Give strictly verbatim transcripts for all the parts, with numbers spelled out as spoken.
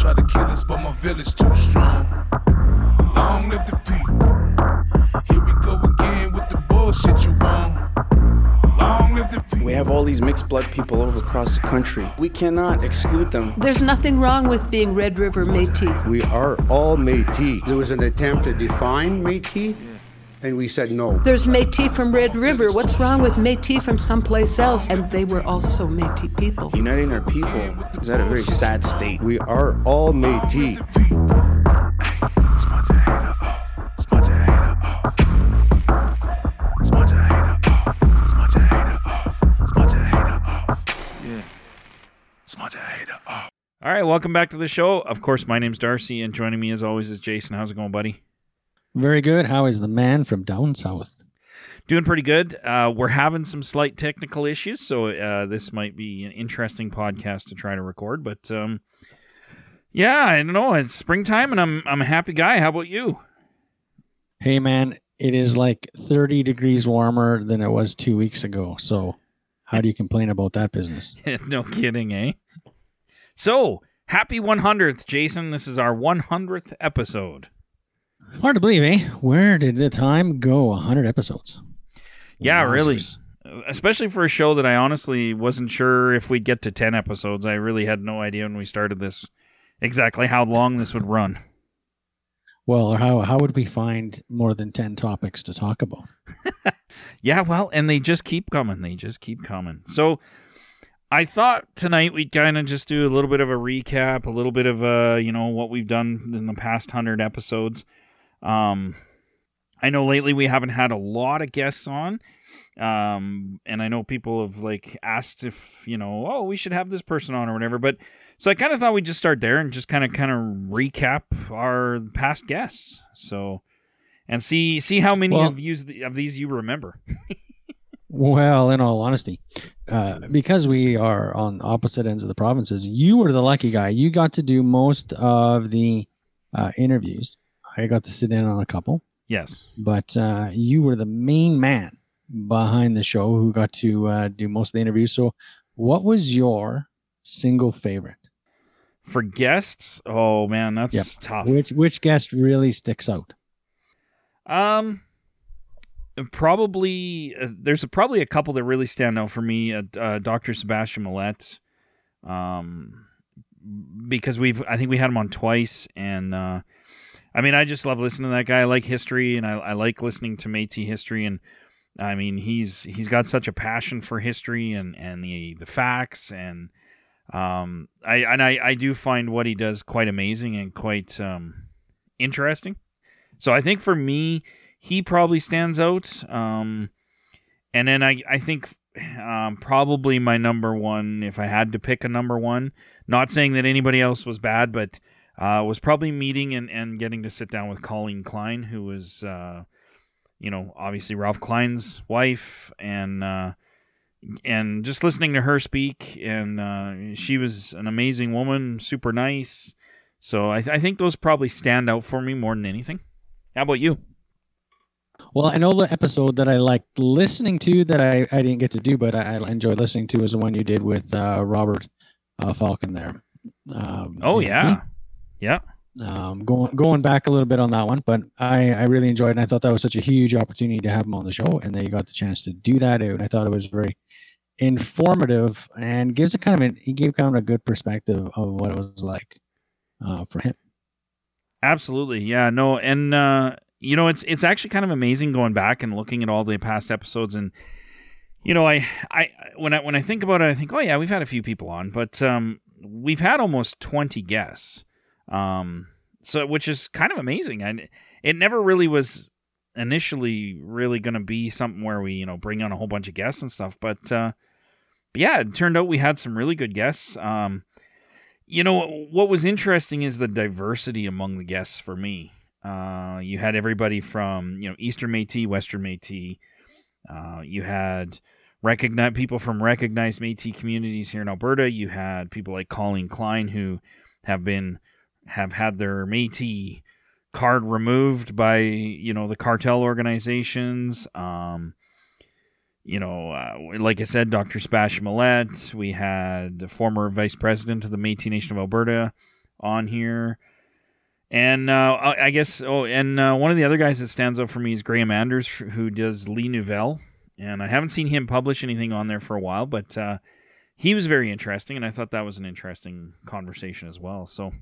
Try to kill us, but my village too strong. Long live the people. Here we go again with the bullshit you want. Long live the people. We have all these mixed blood people over across the country. We cannot exclude them. There's nothing wrong with being Red River Métis. We are all Métis. There was an attempt to define Métis, and we said no. There's Métis from Red River. What's wrong with Métis from someplace else? And they were also Métis people. Uniting our people is at a very sad state. We are all Métis. All right, welcome back to the show. Of course, my name's Darcy, and joining me as always is Jason. How's it going, buddy? Very good. How is the man from down south? Doing pretty good. Uh, we're having some slight technical issues, so uh, this might be an interesting podcast to try to record. But um, yeah, I don't know. It's springtime, and I'm I'm a happy guy. How about you? Hey, man, it is like thirty degrees warmer than it was two weeks ago. So how do you complain about that business? No kidding, eh? So, happy one hundredth, Jason. This is our one hundredth episode. Hard to believe, eh? Where did the time go? one hundred episodes. Yeah, Wowzers. really. Especially for a show that I honestly wasn't sure if we'd get to ten episodes. I really had no idea when we started this exactly how long this would run. Well, or how, how would we find more than ten topics to talk about? Yeah, well, and they just keep coming. They just keep coming. So, I thought tonight we'd kind of just do a little bit of a recap, a little bit of, uh, you know, what we've done in the past one hundred episodes. Um, I know lately we haven't had a lot of guests on, um, and I know people have, like, asked if, you know, oh, we should have this person on or whatever, but, so I kind of thought we'd just start there and just kind of, kind of recap our past guests, so, and see, see how many well, of, you, of these you remember. Well, in all honesty, uh, because we are on opposite ends of the provinces, you were the lucky guy. You got to do most of the uh, interviews. I got to sit in on a couple. Yes. But uh, you were the main man behind the show who got to uh, do most of the interviews. So what was your single favorite? For guests? Oh, man, that's yep. tough. Which which guest really sticks out? Um... Probably, uh, there's a, probably a couple that really stand out for me. Uh, uh, Doctor Sebastian Millette, um, because we've, I think we had him on twice, and uh, I mean, I just love listening to that guy. I like history, and I, I like listening to Métis history, and I mean, he's he's got such a passion for history and, and the the facts, and um, I and I, I do find what he does quite amazing and quite um, interesting. So I think for me, he probably stands out. Um, and then I, I think um, probably my number one, if I had to pick a number one, not saying that anybody else was bad, but uh, was probably meeting and, and getting to sit down with Colleen Klein, who was, uh, you know, obviously Ralph Klein's wife, and uh, and just listening to her speak. And uh, she was an amazing woman, super nice. So I, th- I think those probably stand out for me more than anything. How about you? Well, I know the episode that I liked listening to that I, I didn't get to do, but I, I enjoyed listening to was the one you did with uh, Robert uh, Falcon there. Um, oh, yeah. Yeah. Um, going going back a little bit on that one, but I, I really enjoyed it, and I thought that was such a huge opportunity to have him on the show, and that you got the chance to do that. And I thought it was very informative and gives a kind of an, he gave kind of a good perspective of what it was like uh, for him. Absolutely. Yeah, no, and uh, you know, it's it's actually kind of amazing going back and looking at all the past episodes, and you know, I I when I when I think about it, I think, oh yeah, we've had a few people on, but um, we've had almost twenty guests, um, so which is kind of amazing, and it never really was initially really going to be something where we, you know, bring on a whole bunch of guests and stuff, but uh, but yeah, it turned out we had some really good guests. Um, you know, what was interesting is the diversity among the guests for me. Uh, you had everybody from, you know, Eastern Métis, Western Métis. Uh, you had recognize people from recognized Métis communities here in Alberta. You had people like Colleen Klein who have been have had their Métis card removed by, you know, the cartel organizations. Um, you know, uh, like I said, Doctor Sebastian Millette. We had the former vice president of the Métis Nation of Alberta, on here. And uh, I guess, oh, and uh, one of the other guys that stands out for me is Graham Anders, who does Lee Nouvelle. And I haven't seen him publish anything on there for a while, but uh, he was very interesting, and I thought that was an interesting conversation as well. So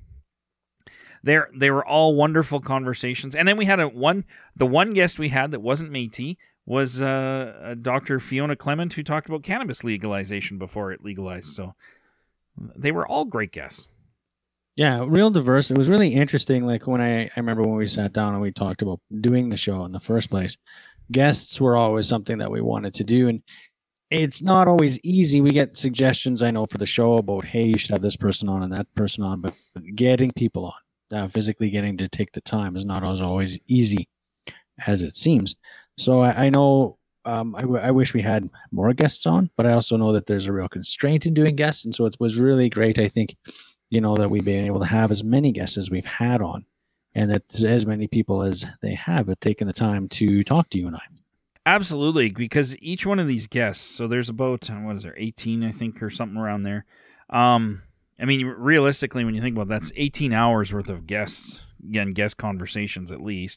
they they were all wonderful conversations. And then we had a one, the one guest we had that wasn't Métis was uh, Doctor Fiona Clement, who talked about cannabis legalization before it legalized. So they were all great guests. Yeah, real diverse. It was really interesting. Like when I, I remember when we sat down and we talked about doing the show in the first place, guests were always something that we wanted to do. And it's not always easy. We get suggestions, I know, for the show about, hey, you should have this person on and that person on. But getting people on, uh, physically getting to take the time is not as always easy as it seems. So I, I know um, I, w- I wish we had more guests on, but I also know that there's a real constraint in doing guests. And so it was really great, I think, you know, that we've been able to have as many guests as we've had on, and that as many people as they have have taken the time to talk to you and I. Absolutely, because each one of these guests, so there's about, what is there, eighteen, I think, or something around there. Um, I mean, realistically, when you think about it, that's eighteen hours worth of guests, again, guest conversations at least.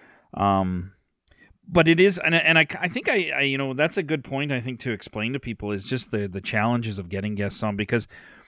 Um, but it is, and, and I, I think I, I, you know, that's a good point, I think, to explain to people is just the, the challenges of getting guests on, because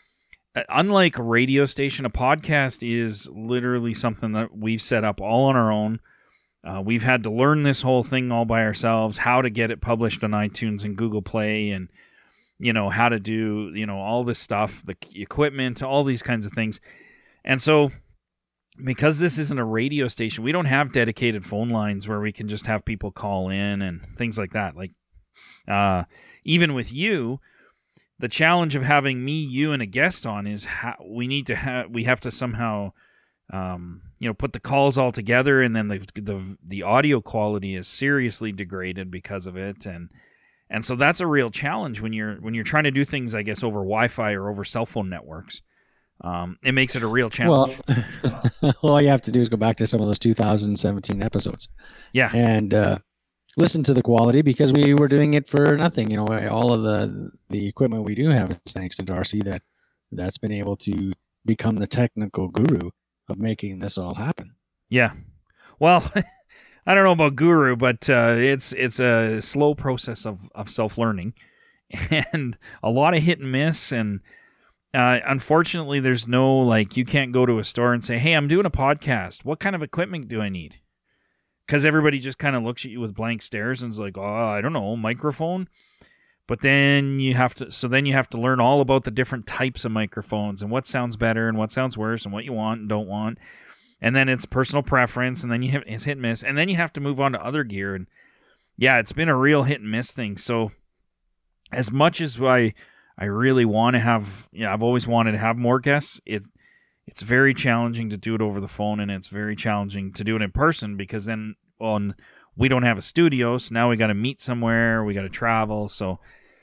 unlike a radio station, a podcast is literally something that we've set up all on our own. Uh, we've had to learn this whole thing all by ourselves, how to get it published on iTunes and Google Play, and, you know, how to do, you know, all this stuff, the equipment, all these kinds of things. And so because this isn't a radio station, we don't have dedicated phone lines where we can just have people call in and things like that. Like, uh, even with you, the challenge of having me, you, and a guest on is how we need to have, we have to somehow, um, you know, put the calls all together, and then the, the the audio quality is seriously degraded because of it, and and so that's a real challenge when you're when you're trying to do things, I guess, over Wi-Fi or over cell phone networks. Um, it makes it a real challenge. Well, all you have to do is go back to some of those two thousand seventeen episodes. Yeah, and uh, listen to the quality, because we were doing it for nothing. You know, all of the the equipment we do have is thanks to Darcy, that that's been able to become the technical guru of making this all happen. Yeah. Well, I don't know about guru, but uh, it's it's a slow process of, of self-learning, and a lot of hit and miss. And uh, unfortunately, there's no, like, you can't go to a store and say, hey, I'm doing a podcast. What kind of equipment do I need? Because everybody just kind of looks at you with blank stares and is like, oh, I don't know, microphone. But then you have to, so then you have to learn all about the different types of microphones and what sounds better and what sounds worse and what you want and don't want. And then it's personal preference, and then you have, it's hit and miss. And then you have to move on to other gear. And yeah, it's been a real hit and miss thing. So as much as I, I really want to have, yeah, I've always wanted to have more guests, it, it's very challenging to do it over the phone, and it's very challenging to do it in person, because then, well, we don't have a studio, so now we got to meet somewhere, we got to travel. So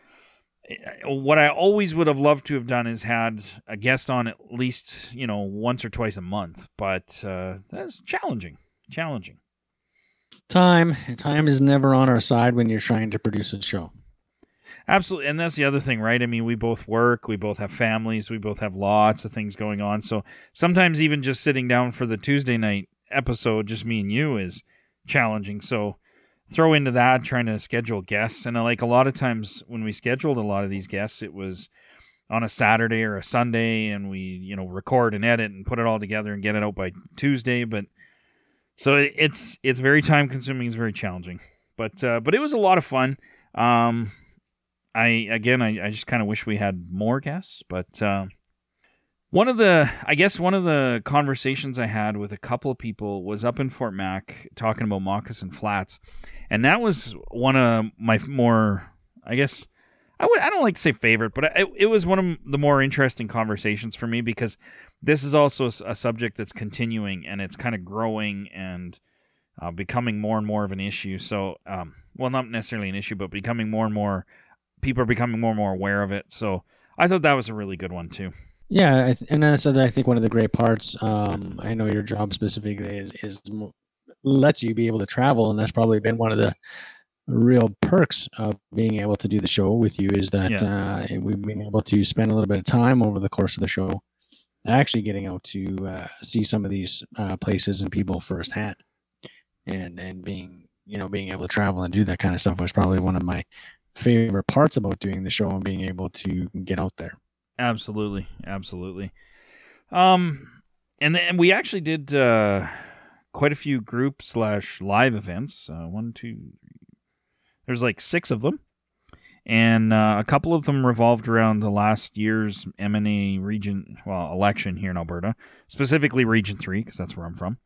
what I always would have loved to have done is had a guest on at least, you know, once or twice a month, but uh, that's challenging, challenging. Time, time is never on our side when you're trying to produce a show. Absolutely, and that's the other thing, right? I mean, we both work, we both have families, we both have lots of things going on, so sometimes even just sitting down for the Tuesday night episode, just me and you, is challenging. So throw into that trying to schedule guests, and like a lot of times when we scheduled a lot of these guests, it was on a Saturday or a Sunday, and we, you know, record and edit and put it all together and get it out by Tuesday. But so it's it's very time consuming, it's very challenging, but uh, but it was a lot of fun. um I again I, I just kind of wish we had more guests, but uh, one of the I guess one of the conversations I had with a couple of people was up in Fort Mac talking about Moccasin Flats, and that was one of my more, I guess I would I don't like to say favorite, but it, it was one of the more interesting conversations for me, because this is also a, a subject that's continuing, and it's kind of growing and uh, becoming more and more of an issue. So um, well, not necessarily an issue, but becoming more and more. People are becoming more and more aware of it. So I thought that was a really good one too. Yeah, I th- and that's I think one of the great parts. Um, I know your job specifically is, is lets you be able to travel, and that's probably been one of the real perks of being able to do the show with you, is that yeah. uh, we've been able to spend a little bit of time over the course of the show actually getting out to uh, see some of these uh, places and people firsthand, and and being you know being able to travel and do that kind of stuff was probably one of my favorite parts about doing the show and being able to get out there. Absolutely, absolutely. Um, and then we actually did uh, quite a few group slash live events. Uh, one, two, three. There's like six of them, and uh, a couple of them revolved around the last year's M N A region, well, election here in Alberta, specifically Region Three, because that's where I'm from.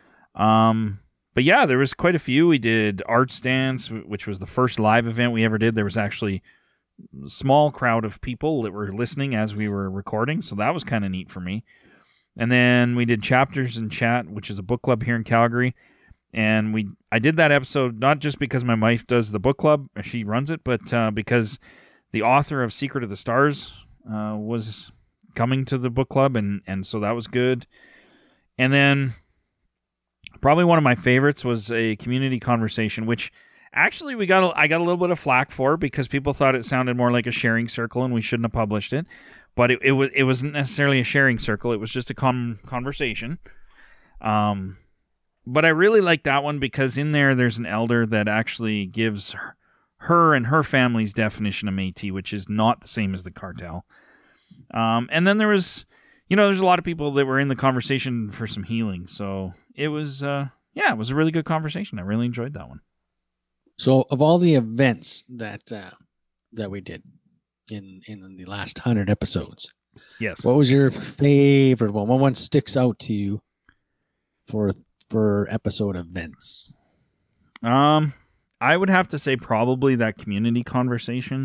Um, but yeah, there was quite a few. We did Art Stands, which was the first live event we ever did. There was actually a small crowd of people that were listening as we were recording, so that was kind of neat for me. And then we did Chapters and Chat, which is a book club here in Calgary. And we, I did that episode not just because my wife does the book club, she runs it, but uh, because the author of Secret of the Stars uh, was coming to the book club, and, and so that was good. And then probably one of my favorites was a community conversation, which actually we got a, I got a little bit of flack for because people thought it sounded more like a sharing circle and we shouldn't have published it. But it, it was it wasn't necessarily a sharing circle. It was just a con- conversation. Um, but I really like that one because in there there's an elder that actually gives her, her and her family's definition of Métis, which is not the same as the cartel. Um, and then there was, you know, there's a lot of people that were in the conversation for some healing. So it was, uh, yeah, it was a really good conversation. I really enjoyed that one. So of all the events that uh, that we did in in the last hundred episodes, yes, what was your favorite one? What one sticks out to you for for episode events? Um, I would have to say probably that community conversation.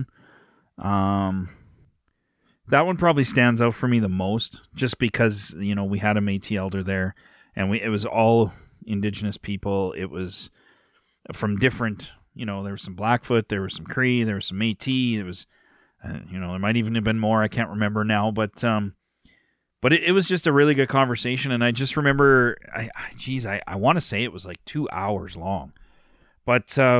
Um, that one probably stands out for me the most, just because you know we had a Métis elder there, and we it was all Indigenous people. It was from different, you know, there was some Blackfoot, there was some Cree, there was some Métis, it was, uh, you know, there might even have been more, I can't remember now, but, um, but it, it was just a really good conversation, and I just remember, I, I geez, I, I want to say it was like two hours long, but, uh,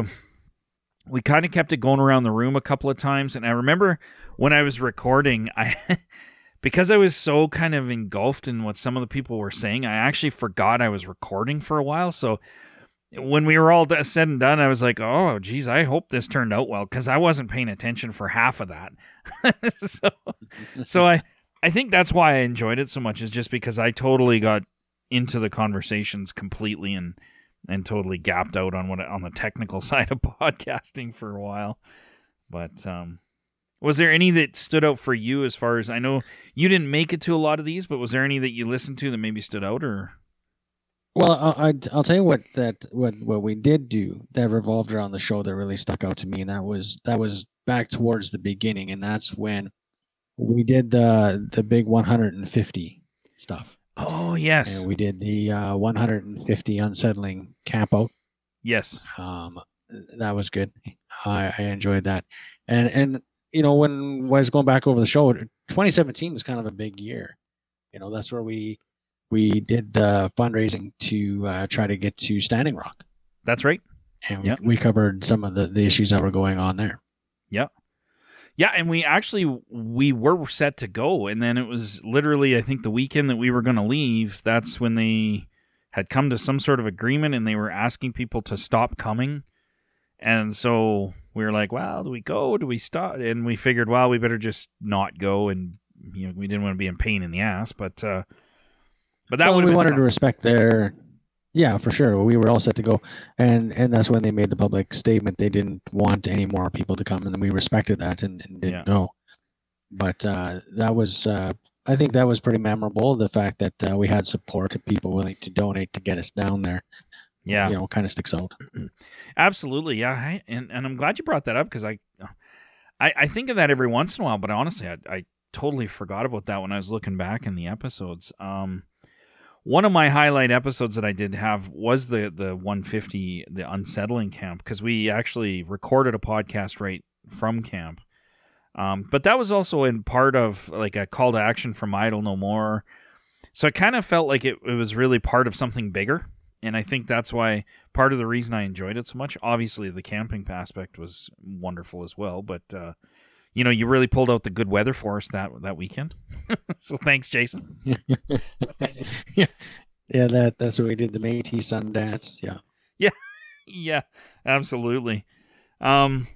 we kind of kept it going around the room a couple of times, and I remember when I was recording, I, because I was so kind of engulfed in what some of the people were saying, I actually forgot I was recording for a while, so when we were all said and done, I was like, oh, geez, I hope this turned out well, because I wasn't paying attention for half of that. so so I, I think that's why I enjoyed it so much, is just because I totally got into the conversations completely and and totally gapped out on what on the technical side of podcasting for a while. But um, was there any that stood out for you as far as, I know you didn't make it to a lot of these, but was there any that you listened to that maybe stood out, or... Well, I, I'll tell you what that what, what we did do that revolved around the show that really stuck out to me, and that was that was back towards the beginning, and that's when we did the the big one hundred fifty stuff. Oh yes, and we did the uh, one hundred fifty unsettling camp out. Yes, um, that was good. I, I enjoyed that, and and you know when, when I was going back over the show, twenty seventeen was kind of a big year. You know, that's where we. We did the fundraising to uh, try to get to Standing Rock. That's right. And yep. we, we covered some of the, the issues that were going on there. Yeah. Yeah, and we actually, we were set to go, and then it was literally, I think, the weekend that we were going to leave, that's when they had come to some sort of agreement, and they were asking people to stop coming. And so we were like, well, do we go? Do we stop? And we figured, well, we better just not go, and you know, we didn't want to be in pain in the ass, but... uh But that well, would we have wanted something. to respect their, yeah, for sure. We were all set to go, and and that's when they made the public statement they didn't want any more people to come, and we respected that and, and didn't Yeah. go. But uh, that was, uh, I think that was pretty memorable. The fact that uh, we had support of people willing to donate to get us down there, Yeah, you know, kind of sticks out. Absolutely, yeah, I, and and I'm glad you brought that up because I, I, I think of that every once in a while, but honestly, I, I totally forgot about that when I was looking back in the episodes. Um. One of my highlight episodes that I did have was the, the one fifty, the unsettling camp, because we actually recorded a podcast right from camp. Um, but that was also in part of like a call to action from Idle No More. So it kind of felt like it, it was really part of something bigger. And I think that's why part of the reason I enjoyed it so much. Obviously, the camping aspect was wonderful as well. But, uh, you know, you really pulled out the good weather for us that that weekend. So thanks, Jason. yeah, yeah, that that's what we did. The Métis Sundance. Yeah, yeah, yeah, absolutely. Um,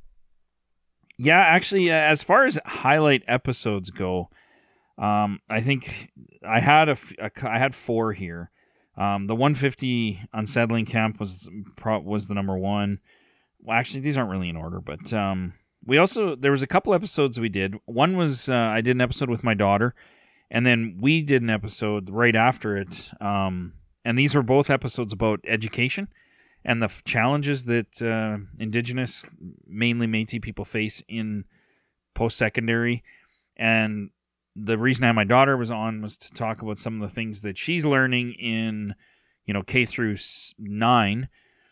yeah, actually, uh, as far as highlight episodes go, um, I think I had a, a I had four here. Um, the one fifty Unsettling Camp was pro- was the number one. Well, actually, these aren't really in order, but um, we also there was a couple episodes we did. One was uh, I did an episode with my daughter, and then we did an episode right after it. Um, and these were both episodes about education and the f- challenges that uh, Indigenous, mainly Métis people face in post-secondary. And the reason I had my daughter was on was to talk about some of the things that she's learning in, you know, K through nine,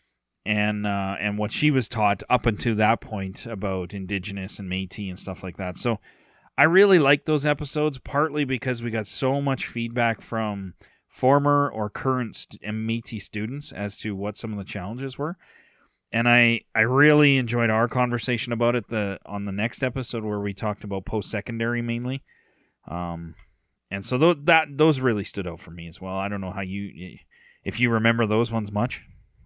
and uh, and what she was taught up until that point about Indigenous and Métis and stuff like that. So I really liked those episodes, partly because we got so much feedback from former or current st- Métis students as to what some of the challenges were. And I, I really enjoyed our conversation about it the on the next episode where we talked about post-secondary mainly. Um, and so th- that those really stood out for me as well. I don't know how you, if you remember those ones much.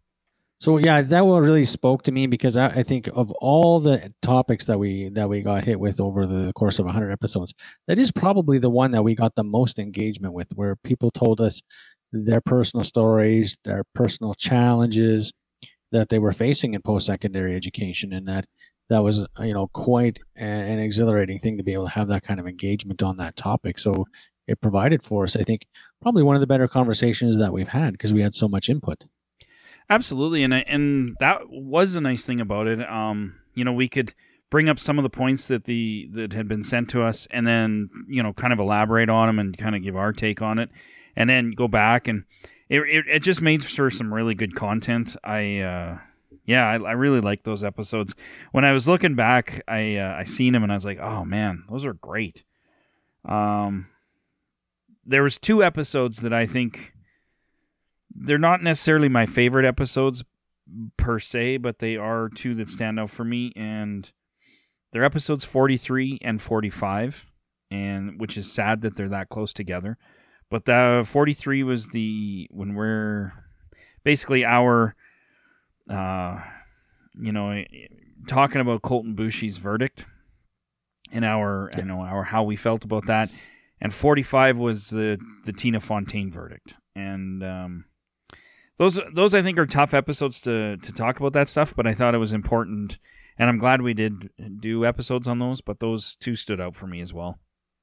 So yeah, that one really spoke to me because I, I think of all the topics that we that we got hit with over the course of one hundred episodes, that is probably the one that we got the most engagement with, where people told us their personal stories, their personal challenges that they were facing in post-secondary education, and that that was, you know, quite an exhilarating thing to be able to have that kind of engagement on that topic. So it provided for us, I think, probably one of the better conversations that we've had because we had so much input. Absolutely, and and that was a nice thing about it. Um, you know, we could bring up some of the points that the that had been sent to us, and then, you know, kind of elaborate on them and kind of give our take on it, and then go back, and it it, it just made for some really good content. I uh, yeah, I, I really liked those episodes. When I was looking back, I uh, I seen them and I was like, oh man, those are great. Um, there was two episodes that I think. They're not necessarily my favorite episodes per se, but they are two that stand out for me, and they're episodes forty-three and forty-five, and which is sad that they're that close together. But the forty-three was the when we're basically our, uh, you know, talking about Colton Boushie's verdict and our, you know, our how we felt about that, and forty-five was the the Tina Fontaine verdict, and um. Those, those I think are tough episodes to, to talk about that stuff, but I thought it was important, and I'm glad we did do episodes on those, but those two stood out for me as well.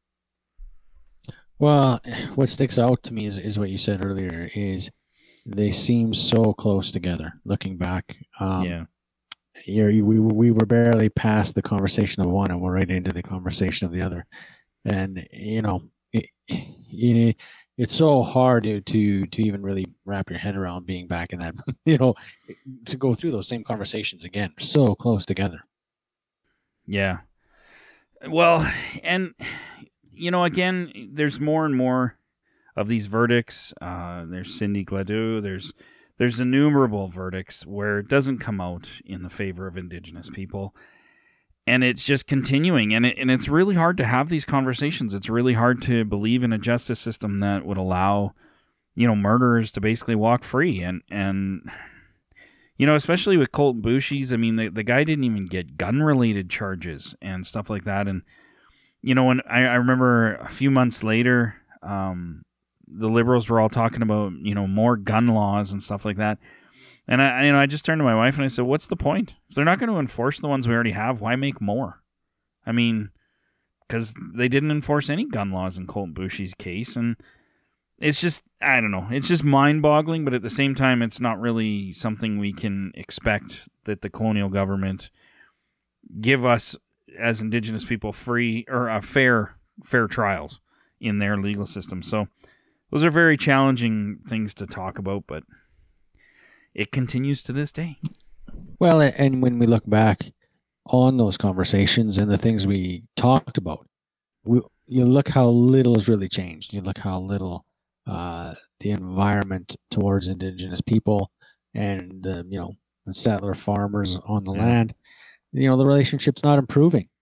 Well, what sticks out to me is, is what you said earlier, is they seem so close together, looking back. Um, yeah. You're, you, we, we were barely past the conversation of one, and we're right into the conversation of the other. And, you know, it, it, it's so hard to, to to even really wrap your head around being back in that, you know, to go through those same conversations again, so close together. Yeah. Well, and, you know, again, there's more and more of these verdicts. Uh, there's Cindy Gladue. There's there's innumerable verdicts where it doesn't come out in the favor of Indigenous people. And it's just continuing, and it, and it's really hard to have these conversations. It's really hard to believe in a justice system that would allow, you know, murderers to basically walk free. And, and you know, especially with Colton Boushie's, I mean, the, the guy didn't even get gun-related charges and stuff like that. And, you know, when I, I remember a few months later, um, the Liberals were all talking about, you know, more gun laws and stuff like that. And I, you know, I just turned to my wife and I said, "What's the point? If they're not going to enforce the ones we already have, why make more?" I mean, because they didn't enforce any gun laws in Colton Boushie's case, and it's just, I don't know, it's just mind-boggling. But at the same time, it's not really something we can expect that the colonial government give us as Indigenous people free or uh, fair, fair trials in their legal system. So those are very challenging things to talk about, but it continues to this day. Well, and when we look back on those conversations and the things we talked about, we, you look how little has really changed. You look how little uh, the environment towards Indigenous people and the, you know, the settler farmers on the yeah. land, you know, the relationship's not improving.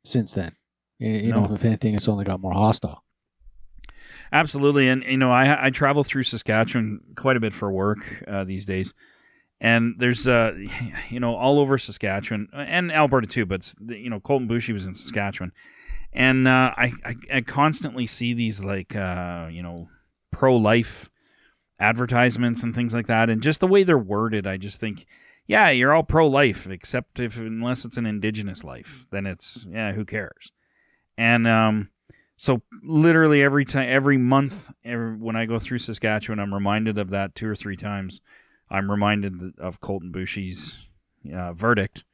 since then. You No. know, if anything, it's only got more hostile. Absolutely, and you know, I I travel through Saskatchewan quite a bit for work uh, these days, and there's uh, you know, all over Saskatchewan and Alberta too, but you know, Colton Boushie was in Saskatchewan, and uh, I, I I constantly see these like uh, you know, pro-life advertisements and things like that, and just the way they're worded, I just think, yeah, you're all pro-life, except if unless it's an Indigenous life, then it's yeah, who cares? And um. So literally every time, every month, every, when I go through Saskatchewan, I'm reminded of that two or three times. I'm reminded of Colton Boushie's uh, verdict,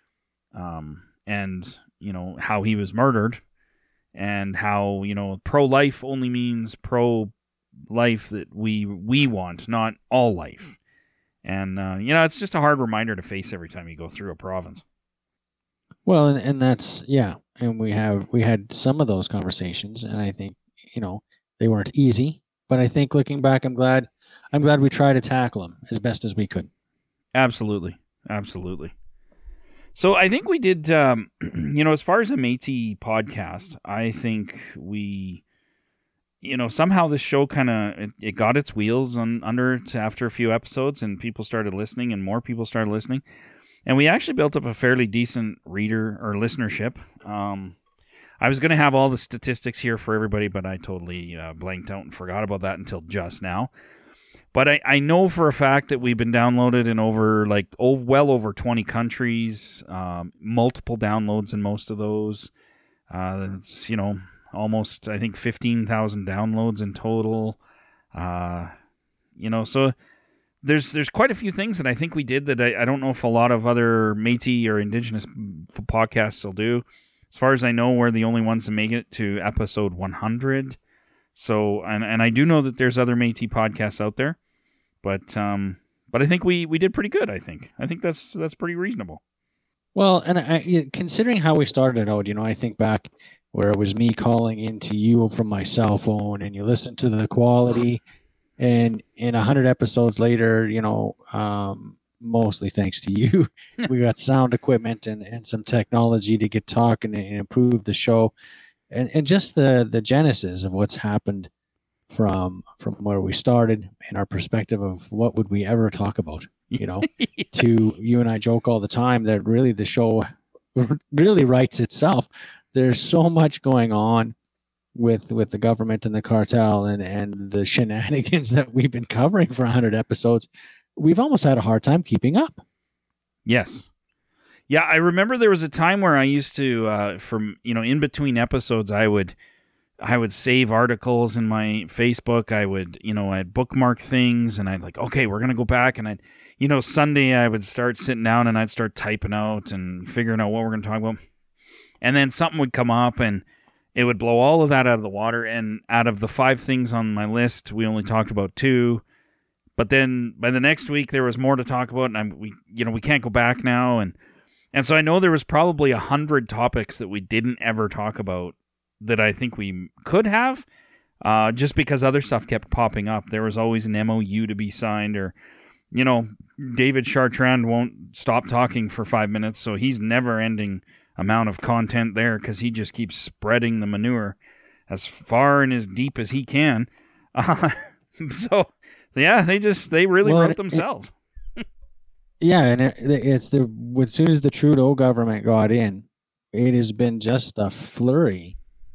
um, and you know how he was murdered, and how you know pro-life only means pro-life that we we want, not all life. And uh, you know it's just a hard reminder to face every time you go through a province. Well, and, and that's yeah, and we have we had some of those conversations, and I think you know they weren't easy, but I think looking back, I'm glad I'm glad we tried to tackle them as best as we could. Absolutely, absolutely. So I think we did, um, you know, as far as a Métis podcast, I think we, you know, somehow this show kind of it, it got its wheels on under it after a few episodes, and people started listening, and more people started listening. And we actually built up a fairly decent reader or listenership. Um, I was going to have all the statistics here for everybody, but I totally uh, blanked out and forgot about that until just now. But I, I know for a fact that we've been downloaded in over, like, oh, well over twenty countries, um, multiple downloads in most of those. Uh, it's, you know, almost, I think, fifteen thousand downloads in total. Uh, you know, so... There's there's quite a few things that I think we did that I, I don't know if a lot of other Métis or Indigenous podcasts will do. As far as I know, we're the only ones to make it to episode one hundred. So, and, and I do know that there's other Métis podcasts out there, but um, but I think we, we did pretty good. I think I think that's that's pretty reasonable. Well, and I, considering how we started out, you know, I think back where it was me calling into you from my cell phone, and you listen to the quality. And in a hundred episodes later, you know, um, mostly thanks to you, we got sound equipment and, and some technology to get talking and improve the show, and, and just the, the genesis of what's happened from from where we started and our perspective of what would we ever talk about, you know, yes. To you and I joke all the time that really the show really writes itself. There's so much going on with with the government and the cartel and, and the shenanigans that we've been covering for one hundred episodes, we've almost had a hard time keeping up. Yes. Yeah, I remember there was a time where I used to, uh, from, you know, in between episodes, I would I would save articles in my Facebook. I would, you know, I'd bookmark things, and I'd like, okay, we're going to go back. And I'd, you know, Sunday I would start sitting down and I'd start typing out and figuring out what we're going to talk about. And then something would come up, and it would blow all of that out of the water, and out of the five things on my list, we only talked about two. But then by the next week, there was more to talk about, and I'm, we, you know, we can't go back now, and and so I know there was probably a hundred topics that we didn't ever talk about that I think we could have, uh, just because other stuff kept popping up. There was always an M O U to be signed, or, you know, David Chartrand won't stop talking for five minutes, so he's never ending amount of content there because he just keeps spreading the manure as far and as deep as he can. Uh, so, so yeah, they just they really well, wrote it, themselves. It, yeah, and it, it's the as soon as the Trudeau government got in, it has been just a flurry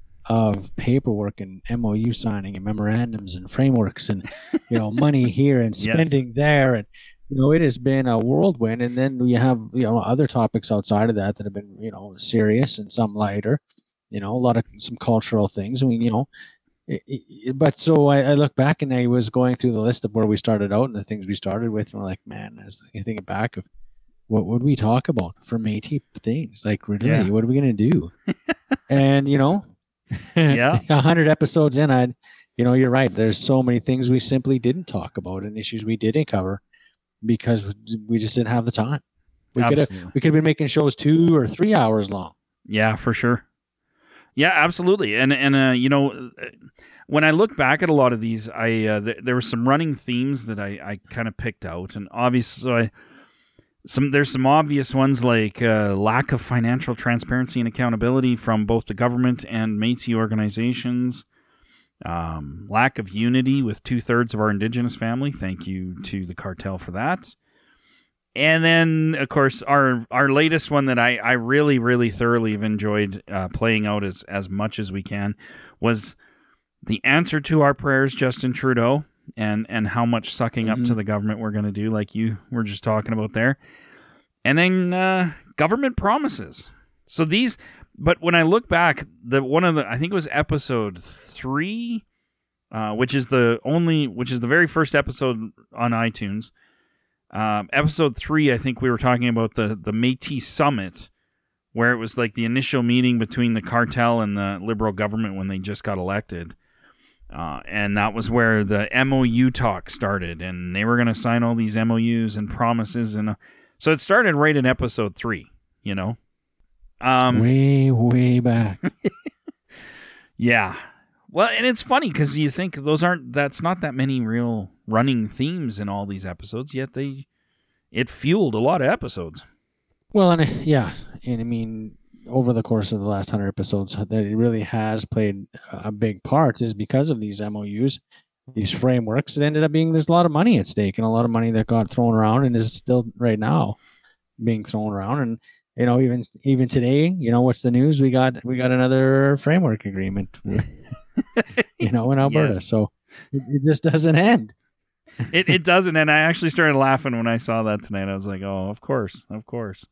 of paperwork and M O U signing and memorandums and frameworks and you know money here and spending yes. there, and you know, it has been a whirlwind, and then we have, you know, other topics outside of that that have been, you know, serious and some lighter, you know, a lot of some cultural things. I mean, you know, it, it, but so I, I look back and I was going through the list of where we started out and the things we started with, and we're like, man, I was thinking back of what would we talk about for Métis things? Like, really, yeah. What are we going to do? And, you know, yeah, a hundred episodes in, I'd, you know, you're right. There's so many things we simply didn't talk about and issues we didn't cover, because we just didn't have the time. We could have we could have been making shows two or three hours long. Yeah, for sure. Yeah, absolutely. And and uh, you know, when I look back at a lot of these, I uh, th- there were some running themes that I, I kind of picked out, and obviously, so I, some there's some obvious ones like uh, lack of financial transparency and accountability from both the government and Métis organizations. Um, lack of unity with two-thirds of our Indigenous family. Thank you to the cartel for that. And then, of course, our our latest one that I, I really, really thoroughly have enjoyed uh, playing out as, as much as we can was the answer to our prayers, Justin Trudeau, and, and how much sucking mm-hmm. up to the government we're going to do, like you were just talking about there. And then uh, government promises. So these, but when I look back, the one of the, I think it was episode three, uh, which is the only, which is the very first episode on iTunes. Um, episode three, I think we were talking about the, the Métis Summit, where it was like the initial meeting between the cartel and the Liberal government when they just got elected. Uh, and that was where the M O U talk started, and they were going to sign all these M O Us and promises. And uh, so it started right in episode three, you know? Um, way, way back. Yeah. Well, and it's funny because you think those aren't, that's not that many real running themes in all these episodes, yet they, it fueled a lot of episodes. Well, and yeah, and I mean, over the course of the last hundred episodes, that it really has played a big part is because of these M O Us, these frameworks. It ended up being there's a lot of money at stake and a lot of money that got thrown around and is still right now being thrown around. And you know, even even today, you know, what's the news? We got we got another framework agreement. You know, in Alberta. Yes. So it, it just doesn't end. it it doesn't, and I actually started laughing when I saw that tonight. I was like, "Oh, of course, of course."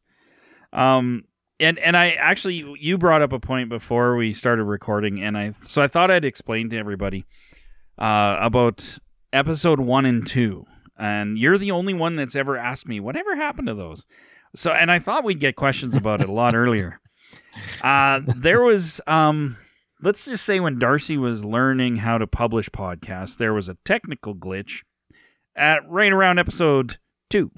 Um, and and I actually, you brought up a point before we started recording, and I so I thought I'd explain to everybody uh, about episode one and two. And you're the only one that's ever asked me, "Whatever happened to those?" So, and I thought we'd get questions about it a lot earlier. Uh, there was um. Let's just say when Darcy was learning how to publish podcasts, there was a technical glitch at right around episode two.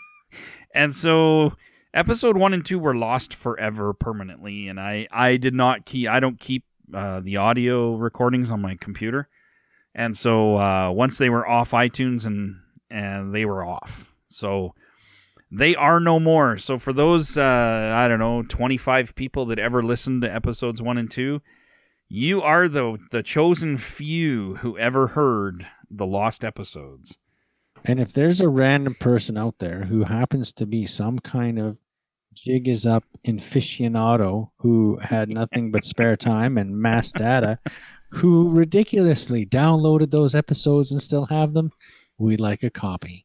And so episode one and two were lost forever permanently. And I, I did not keep, I don't keep uh, the audio recordings on my computer. And so uh, once they were off iTunes and, and they were off. So they are no more. So for those, uh, I don't know, twenty-five people that ever listened to episodes one and two, you are the the chosen few who ever heard the lost episodes. And if there's a random person out there who happens to be some kind of jig is up aficionado who had nothing but spare time and mass data, who ridiculously downloaded those episodes and still have them, we'd like a copy.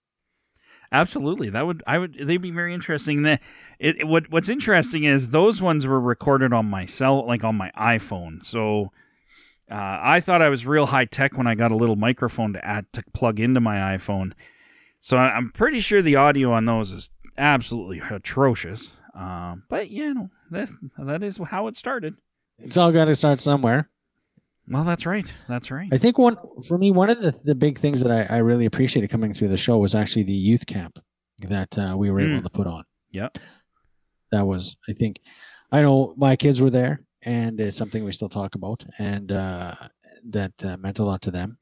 Absolutely, that would I would they'd be very interesting. The, it, it what what's interesting is those ones were recorded on my cell, like on my iPhone. So uh, I thought I was real high tech when I got a little microphone to add to plug into my iPhone. So I'm pretty sure the audio on those is absolutely atrocious. Um, but you know that that is how it started. It's all got to start somewhere. Well, that's right. That's right. I think one for me, one of the, the big things that I, I really appreciated coming through the show was actually the youth camp that uh, we were mm. able to put on. Yep. That was, I think, I know my kids were there, and it's something we still talk about, and uh, that uh, meant a lot to them.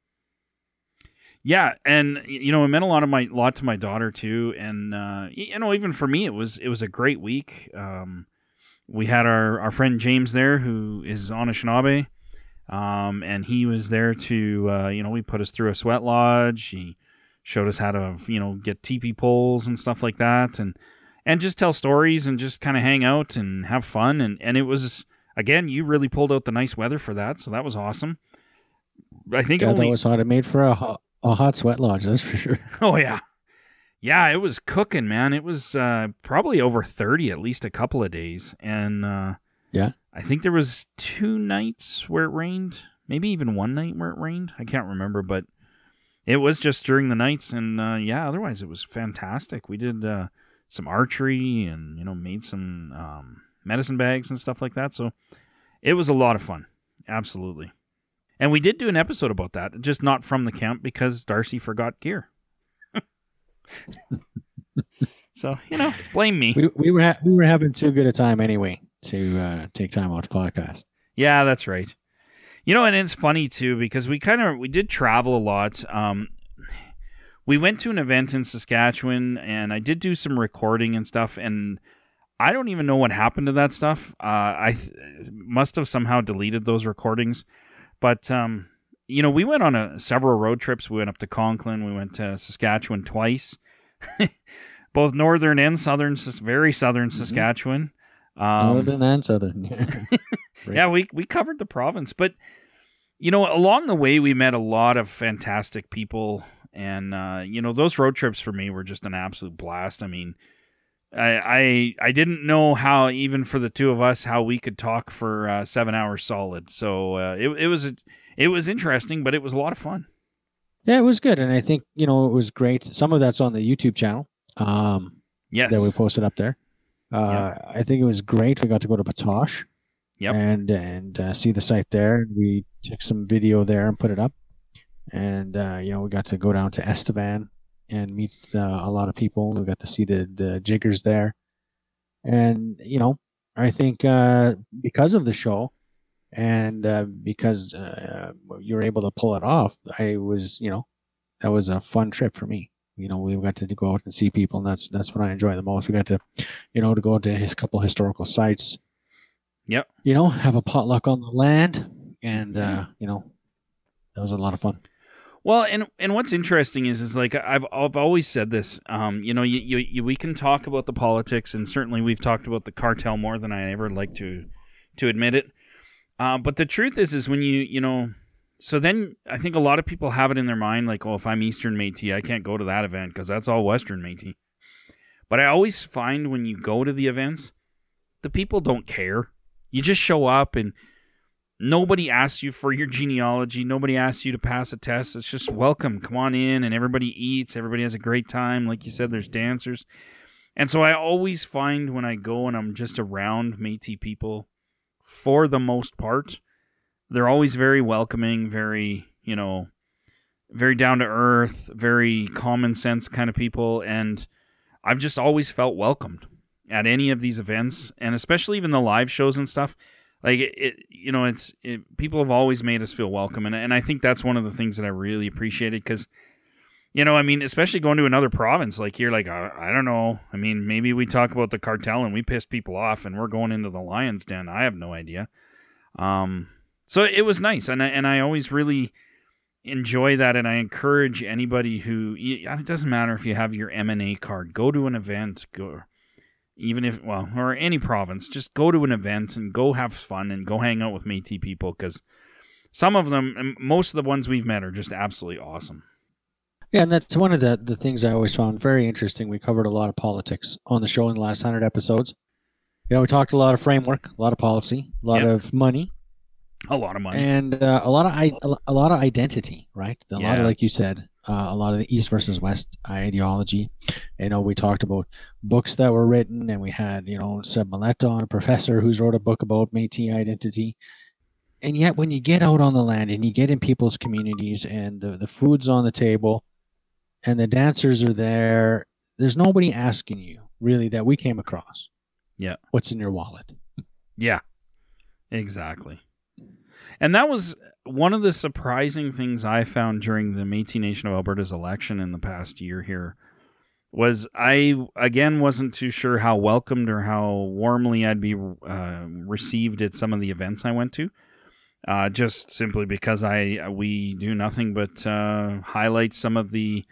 Yeah, and you know, it meant a lot of my lot to my daughter too, and uh, you know, even for me, it was it was a great week. Um, we had our, our friend James there, who is Anishinaabe. Um, and he was there to, uh, you know, we put us through a sweat lodge. He showed us how to, you know, get teepee poles and stuff like that, and and just tell stories and just kind of hang out and have fun. And, and it was, again, you really pulled out the nice weather for that, so that was awesome. I think yeah, only... that was hot. It made for a hot, a hot sweat lodge, that's for sure. Oh, yeah. Yeah, it was cooking, man. It was uh, probably over thirty at least a couple of days. And, uh, yeah. I think there was two nights where it rained, maybe even one night where it rained. I can't remember, but it was just during the nights, and uh, yeah, otherwise it was fantastic. We did uh, some archery and, you know, made some um, medicine bags and stuff like that, so it was a lot of fun, absolutely. And we did do an episode about that, just not from the camp because Darcy forgot gear. So, you know, blame me. We, we were ha- we were having too good a time anyway to uh, take time out to podcast. Yeah, that's right. You know, and it's funny too because we kind of we did travel a lot. Um, we went to an event in Saskatchewan, and I did do some recording and stuff, and I don't even know what happened to that stuff. Uh, I th- must have somehow deleted those recordings. But, um, you know, we went on a, several road trips. We went up to Conklin. We went to Saskatchewan twice. Both northern and southern, very southern Saskatchewan. Um, northern and southern. yeah, we, we covered the province. But, you know, along the way, we met a lot of fantastic people. And, uh, you know, those road trips for me were just an absolute blast. I mean, I, I I didn't know how, even for the two of us, how we could talk for uh, seven hours solid. So uh, it it was a, it was interesting, but it was a lot of fun. Yeah, it was good, and I think you know it was great. Some of that's on the YouTube channel. Um, yes, that we posted up there. Uh, yep. I think it was great. We got to go to Batoche. Yep. And and uh, see the site there. We took some video there and put it up, and uh, you know we got to go down to Estevan and meet uh, a lot of people. We got to see the, the jiggers there. And, you know, I think uh, because of the show and uh, because uh, you were able to pull it off, I was, you know, that was a fun trip for me. You know, we got to go out and see people, and that's that's what I enjoy the most. We got to, you know, to go to his couple historical sites. Yep. You know, have a potluck on the land, and, uh, you know, that was a lot of fun. Well, and and what's interesting is is like I've I've always said this. Um, you know, you, you, you we can talk about the politics, and certainly we've talked about the cartel more than I ever like to to admit it. Uh, but the truth is, is when you you know, so then I think a lot of people have it in their mind like, oh, if I'm Eastern Métis, I can't go to that event because that's all Western Métis. But I always find when you go to the events, the people don't care. You just show up and. Nobody asks you for your genealogy. Nobody asks you to pass a test. It's just welcome. Come on in, and everybody eats. Everybody has a great time. Like you said, there's dancers. And so I always find when I go and I'm just around Métis people, for the most part, they're always very welcoming, very, you know, very down to earth, very common sense kind of people. And I've just always felt welcomed at any of these events, and especially even the live shows and stuff. Like, it, it, you know, it's it, people have always made us feel welcome, and and I think that's one of the things that I really appreciated because, you know, I mean, especially going to another province, like you're like, I, I don't know. I mean, maybe we talk about the cartel and we piss people off and we're going into the lion's den. I have no idea. Um, so it was nice, and I, and I always really enjoy that, and I encourage anybody who, it doesn't matter if you have your M N A card, go to an event, go. Even if, well, or any province, just go to an event and go have fun and go hang out with Métis people because some of them, and most of the ones we've met are just absolutely awesome. Yeah, and that's one of the, the things I always found very interesting. We covered a lot of politics on the show in the last hundred episodes. You know, we talked a lot of framework, a lot of policy, a lot yep. of money. A lot of money. And uh, a lot of a lot of identity, right? A yeah. lot of, like you said, uh, a lot of the East versus West ideology. You know, we talked about books that were written, and we had, you know, Seb Millett on, a professor who's wrote a book about Métis identity. And yet, when you get out on the land and you get in people's communities, and the, the food's on the table, and the dancers are there, there's nobody asking you, really, that we came across. Yeah. What's in your wallet? Yeah, exactly. And that was one of the surprising things I found during the Métis Nation of Alberta's election in the past year here was I, again, wasn't too sure how welcomed or how warmly I'd be uh, received at some of the events I went to. Uh, just simply because I we do nothing but uh, highlight some of the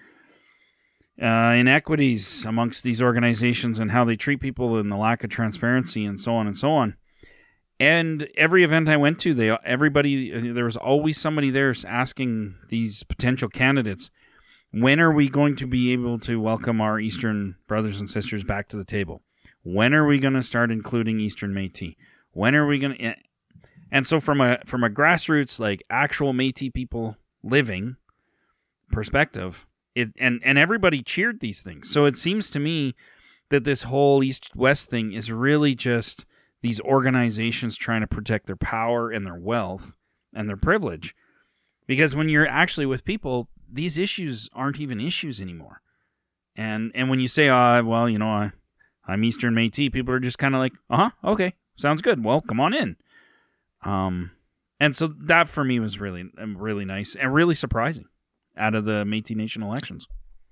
uh, inequities amongst these organizations and how they treat people and the lack of transparency and so on and so on. And every event I went to, they everybody there was always somebody there asking these potential candidates, when are we going to be able to welcome our Eastern brothers and sisters back to the table? When are we going to start including Eastern Métis? When are we going to... And so from a from a grassroots, like actual Métis people living perspective, it and, and everybody cheered these things. So it seems to me that this whole East-West thing is really just these organizations trying to protect their power and their wealth and their privilege. Because when you're actually with people, these issues aren't even issues anymore. And and when you say, oh, well, you know, I, I'm Eastern Métis, people are just kind of like, uh-huh, okay, sounds good. Well, come on in. Um, and so that for me was really, really nice and really surprising out of the Métis Nation elections.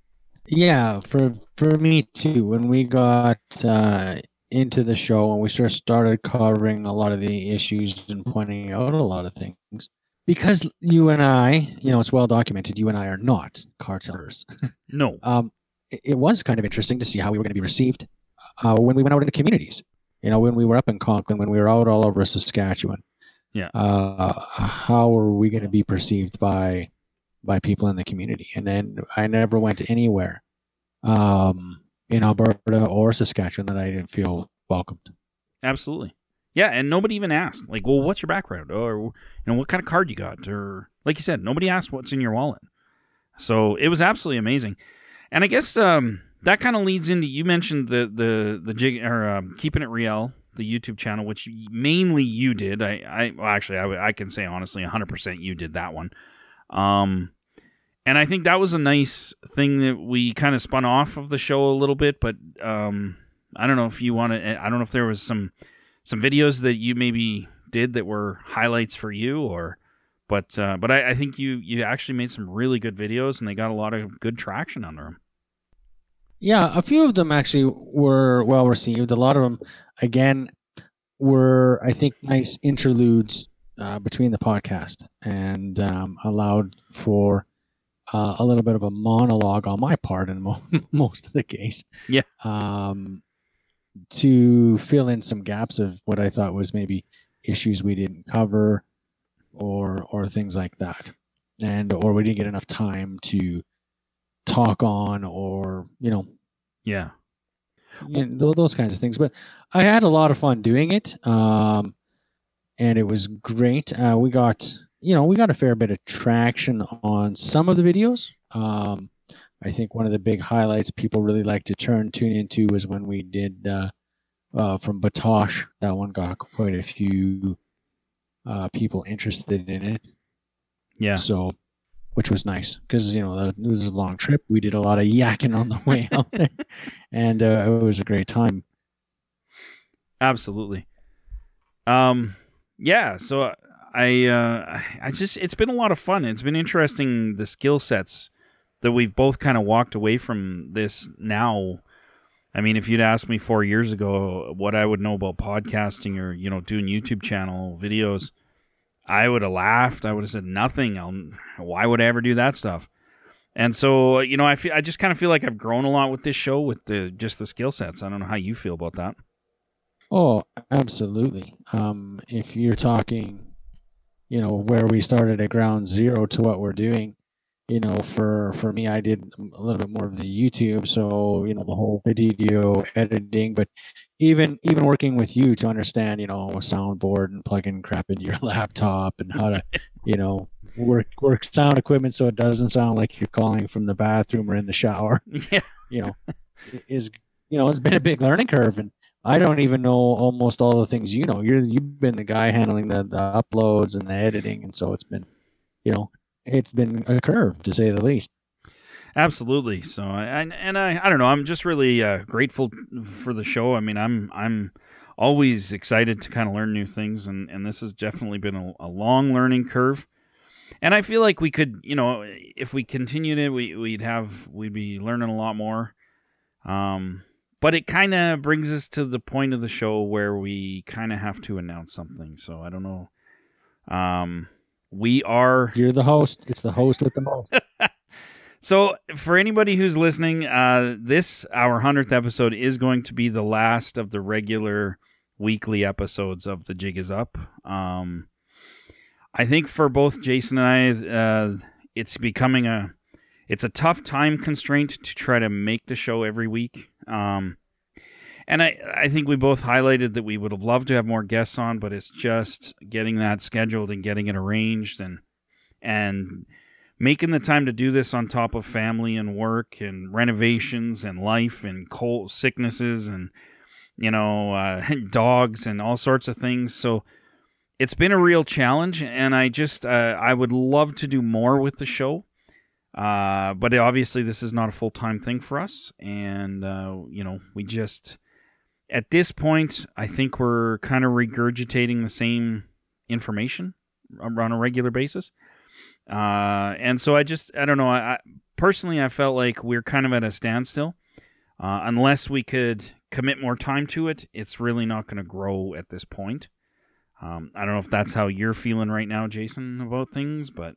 Yeah, for for me too. When we got uh, into the show and we sort of started covering a lot of the issues and pointing out a lot of things, because you and I, you know, it's well documented. You and I are not cartellers. No. Um, it, it was kind of interesting to see how we were going to be received uh, when we went out into communities. You know, when we were up in Conklin, when we were out all over Saskatchewan. Yeah. Uh, how are we going to be perceived by by people in the community? And then I never went anywhere um, in Alberta or Saskatchewan that I didn't feel welcomed. Absolutely. Yeah, and nobody even asked, like, well, what's your background? Or, you know, what kind of card you got? Or, like you said, nobody asked what's in your wallet. So it was absolutely amazing. And I guess um, that kind of leads into, you mentioned the the the jig or um, Keeping It Real, the YouTube channel, which mainly you did. I, I well, actually, I, I can say honestly, one hundred percent you did that one. Um, and I think that was a nice thing that we kind of spun off of the show a little bit. But um, I don't know if you want to. I don't know if there was some some videos that you maybe did that were highlights for you, or. But uh, but I, I think you, you actually made some really good videos, and they got a lot of good traction under them. Yeah, a few of them actually were well received. A lot of them, again, were, I think, nice interludes uh, between the podcast and um, allowed for uh, a little bit of a monologue on my part in mo- most of the case. Yeah. Um, to fill in some gaps of what I thought was maybe issues we didn't cover. or or things like that, and or we didn't get enough time to talk on, or you know Yeah. you know, those kinds of things. But I had a lot of fun doing it, um and it was great. Uh, we got you know we got a fair bit of traction on some of the videos. um I think one of the big highlights people really like to turn tune into was when we did uh, uh from Batosh. That one got quite a few Uh, people interested in it. Yeah. So, which was nice because you know it was a long trip. We did a lot of yakking on the way out there, and uh, it was a great time. Absolutely. Um. Yeah. So I uh I just it's been a lot of fun. It's been interesting the skill sets that we've both kind of walked away from this now. I mean, if you'd asked me four years ago what I would know about podcasting or, you know, doing YouTube channel videos, I would have laughed. I would have said nothing. I'll, why would I ever do that stuff? And so, you know, I feel I just kind of feel like I've grown a lot with this show, with the just the skill sets. I don't know how you feel about that. Oh, absolutely. Um, if you're talking, you know, where we started at ground zero to what we're doing, you know, for, for me, I did a little bit more of the YouTube, so, you know, the whole video editing, but even even working with you to understand, you know, a soundboard and plugging crap into your laptop and how to, you know, work work sound equipment so it doesn't sound like you're calling from the bathroom or in the shower. Yeah. You know, is, you know, it's been a big learning curve, and I don't even know almost all the things you know. You're, you've been the guy handling the, the uploads and the editing, and so it's been, you know, it's been a curve, to say the least. Absolutely. So, I, and I, I don't know. I'm just really uh, grateful for the show. I mean, I'm, I'm always excited to kind of learn new things, and, and this has definitely been a, a long learning curve. And I feel like we could, you know, if we continued it, we, we'd have, we'd be learning a lot more. Um, but it kind of brings us to the point of the show where we kind of have to announce something. So I don't know. Um. We are... You're the host. It's the host with the most. So, for anybody who's listening, uh, this, our hundredth episode, is going to be the last of the regular weekly episodes of The Jig Is Up. Um, I think for both Jason and I, uh, it's becoming a... It's a tough time constraint to try to make the show every week. Um, and I, I think we both highlighted that we would have loved to have more guests on, but it's just getting that scheduled and getting it arranged and and making the time to do this on top of family and work and renovations and life and cold sicknesses and, you know, uh, dogs and all sorts of things. So it's been a real challenge, and I just, uh, I would love to do more with the show. Uh, but obviously this is not a full-time thing for us. And, uh, you know, we just... At this point, I think we're kind of regurgitating the same information on a regular basis. Uh, and so I just, I don't know, I, personally, I felt like we're kind of at a standstill. Uh, unless we could commit more time to it, it's really not going to grow at this point. Um, I don't know if that's how you're feeling right now, Jason, about things, but...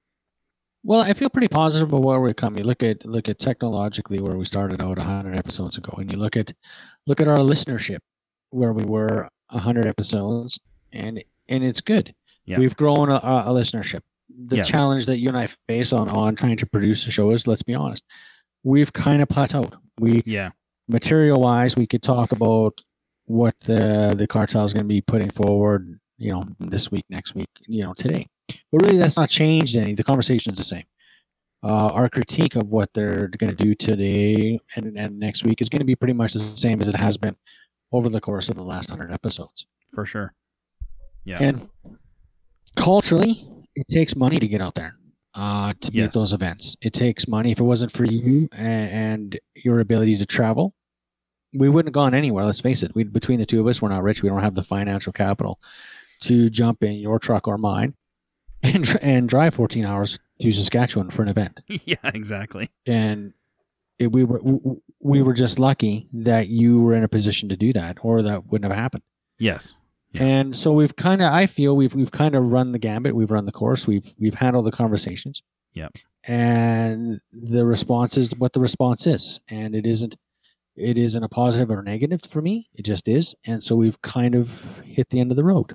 Well, I feel pretty positive about where we're coming. Look at look at technologically where we started out one hundred episodes ago, and you look at look at our listenership where we were one hundred episodes, and and it's good. Yeah. We've grown a, a listenership. The Yes. challenge that you and I face on on trying to produce a show is, let's be honest, we've kind of plateaued. We Yeah. material wise, we could talk about what the the cartel is going to be putting forward, you know, this week, next week, you know, today. But really, that's not changed any. The conversation is the same. Uh, our critique of what they're going to do today and, and next week is going to be pretty much the same as it has been over the course of the last hundred episodes. For sure. Yeah. And culturally, it takes money to get out there uh, to be Yes. at those events. It takes money. If it wasn't for you and, and your ability to travel, we wouldn't have gone anywhere. Let's face it. We between the two of us, we're not rich. We don't have the financial capital to jump in your truck or mine and dr- and drive fourteen hours to Saskatchewan for an event. Yeah, exactly. And it, we were w- we were just lucky that you were in a position to do that, or that wouldn't have happened. Yes. Yeah. And so we've kind of, I feel we've we've kind of run the gambit. We've run the course. We've we've handled the conversations. Yeah. And the response is what the response is, and it isn't it isn't a positive or negative for me. It just is, and so we've kind of hit the end of the road.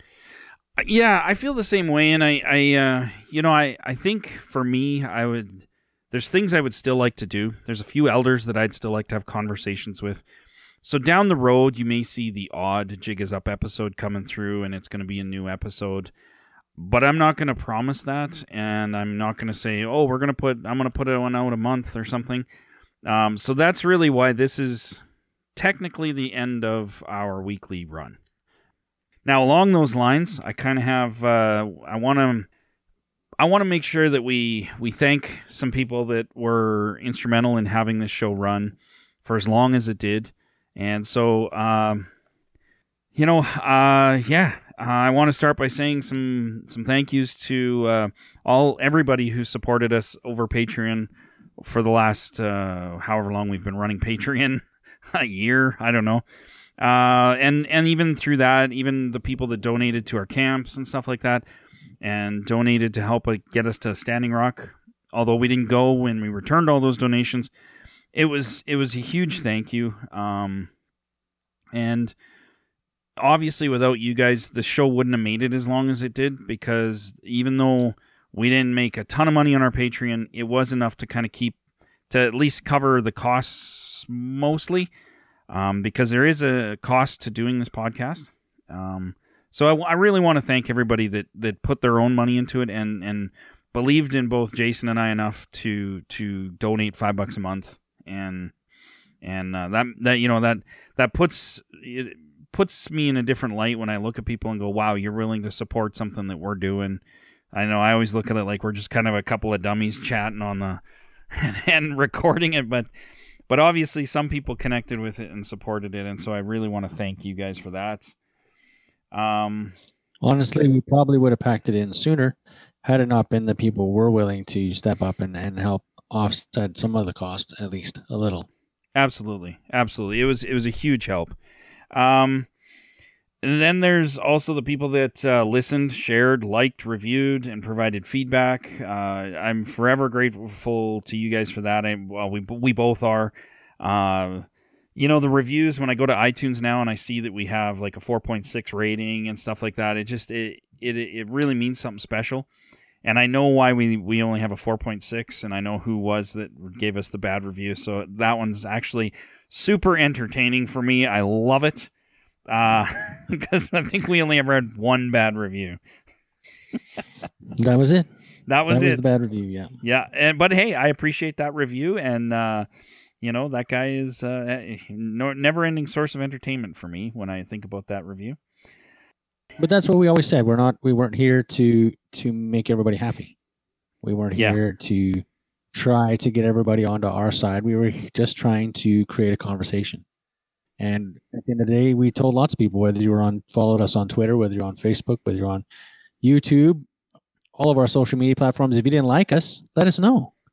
Yeah, I feel the same way, and I, I uh, you know, I, I think for me, I would, there's things I would still like to do. There's a few elders that I'd still like to have conversations with. So down the road, you may see the odd Jig Is Up episode coming through, and it's going to be a new episode. But I'm not going to promise that, and I'm not going to say, oh, we're going to put, I'm going to put it one out a month or something. Um, so that's really why this is technically the end of our weekly run. Now, along those lines, I kind of have, uh, I want to, I want to make sure that we, we thank some people that were instrumental in having this show run for as long as it did. And so, um, you know, uh, yeah, uh, I want to start by saying some, some thank yous to uh, all, everybody who supported us over Patreon for the last, uh, however long we've been running Patreon, a year, I don't know. Uh, and, and even through that, even the people that donated to our camps and stuff like that, and donated to help uh, get us to Standing Rock. Although we didn't go when we returned all those donations, it was, it was a huge thank you. Um, and obviously without you guys, the show wouldn't have made it as long as it did, because even though we didn't make a ton of money on our Patreon, it was enough to kind of keep, to at least cover the costs mostly. Um, because there is a cost to doing this podcast. Um, so I, I really want to thank everybody that, that put their own money into it and, and believed in both Jason and I enough to to donate five bucks a month. And and uh, that that you know that that puts it puts me in a different light when I look at people and go, wow, you're willing to support something that we're doing. I know I always look at it like we're just kind of a couple of dummies chatting on the and, and recording it, but. But obviously, some people connected with it and supported it, and so I really want to thank you guys for that. Um, Honestly, we probably would have packed it in sooner had it not been that people were willing to step up and, and help offset some of the cost, at least a little. Absolutely, absolutely. It was it was a huge help. Um, and then there's also the people that uh, listened, shared, liked, reviewed, and provided feedback. Uh, I'm forever grateful to you guys for that. I, well, we we both are. Uh, you know, the reviews, when I go to iTunes now and I see that we have like a four point six rating and stuff like that, it just it it it really means something special. And I know why we, we only have a four point six, and I know who was that gave us the bad review. So that one's actually super entertaining for me. I love it. Uh, because I think we only ever had one bad review. That was it. That was that it. Was the bad review, yeah. Yeah, and but hey, I appreciate that review, and uh, you know that guy is uh, no, never-ending source of entertainment for me when I think about that review. But that's what we always said. We're not. We weren't here to to make everybody happy. We weren't Yeah. here to try to get everybody onto our side. We were just trying to create a conversation. And at the end of the day, we told lots of people, whether you were on, followed us on Twitter, whether you're on Facebook, whether you're on YouTube, all of our social media platforms, if you didn't like us, let us know.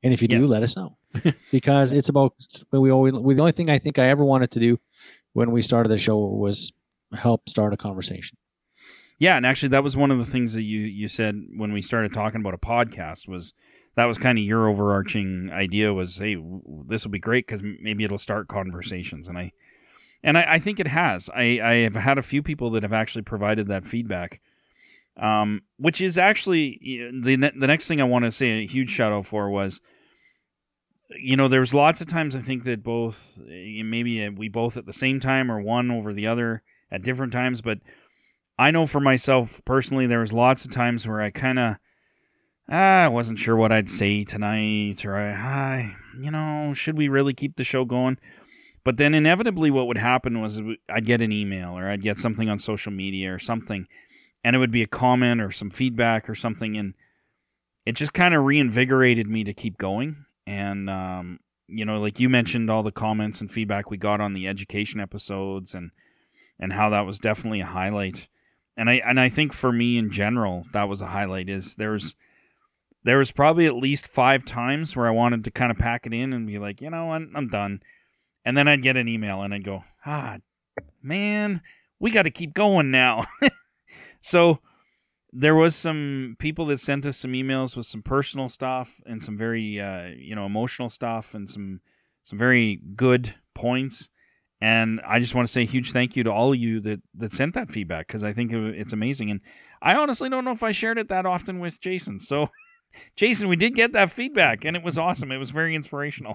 And if you do, Yes. let us know. Because it's about, we always, we, the only thing I think I ever wanted to do when we started the show was help start a conversation. Yeah, and actually that was one of the things that you, you said when we started talking about a podcast was that was kind of your overarching idea was, hey, w- this will be great because maybe it'll start conversations. And I and I, I think it has. I, I have had a few people that have actually provided that feedback, um, which is actually the, ne- the next thing I want to say a huge shout out for was, you know, there was lots of times I think that both, maybe we both at the same time or one over the other at different times, but I know for myself personally, there was lots of times where I kind of, ah, I wasn't sure what I'd say tonight, or I, I, you know, should we really keep the show going? But then inevitably what would happen was I'd get an email or I'd get something on social media or something, and it would be a comment or some feedback or something, and it just kind of reinvigorated me to keep going. And, um, you know, like you mentioned all the comments and feedback we got on the education episodes and and how that was definitely a highlight. And I and I think for me in general, that was a highlight. Is there's there was probably at least five times where I wanted to kind of pack it in and be like, you know, I'm, I'm done. And then I'd get an email and I'd go, ah, man, we got to keep going now. So there was some people that sent us some emails with some personal stuff and some very, uh, you know, emotional stuff and some some very good points. And I just want to say a huge thank you to all of you that, that sent that feedback because I think it, it's amazing. And I honestly don't know if I shared it that often with Jason. So, Jason, we did get that feedback, and it was awesome. It was very inspirational.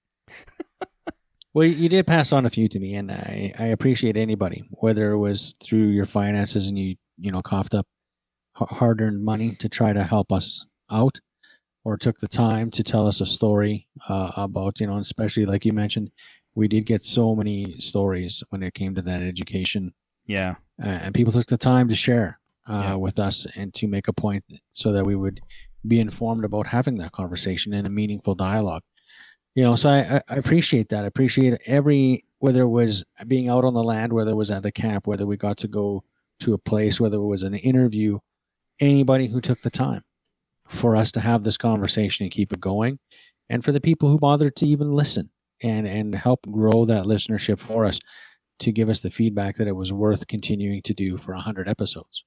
Well, you did pass on a few to me, and I, I appreciate anybody, whether it was through your finances and you, you know, coughed up hard-earned money to try to help us out, or took the time to tell us a story uh, about, you know, especially like you mentioned, we did get so many stories when it came to that education. Yeah. Uh, and people took the time to share uh, Yeah. with us and to make a point so that we would be informed about having that conversation in a meaningful dialogue. You know, so I, I appreciate that. I appreciate every, whether it was being out on the land, whether it was at the camp, whether we got to go to a place, whether it was an interview, anybody who took the time for us to have this conversation and keep it going, and for the people who bothered to even listen and, and help grow that listenership for us to give us the feedback that it was worth continuing to do for one hundred episodes.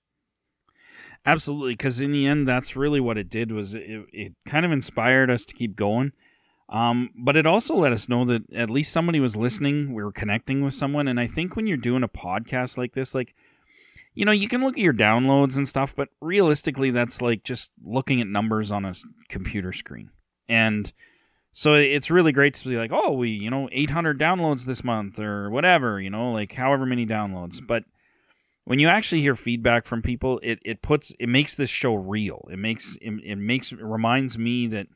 Absolutely, because in the end, that's really what it did was it, it kind of inspired us to keep going. Um, but it also let us know that at least somebody was listening. We were connecting with someone. And I think when you're doing a podcast like this, like, you know, you can look at your downloads and stuff, but realistically, that's like just looking at numbers on a s- computer screen. And so it's really great to be like, oh, we, you know, eight hundred downloads this month or whatever, you know, like however many downloads. But when you actually hear feedback from people, it, it puts, it makes this show real. It makes, it, it makes, it reminds me that,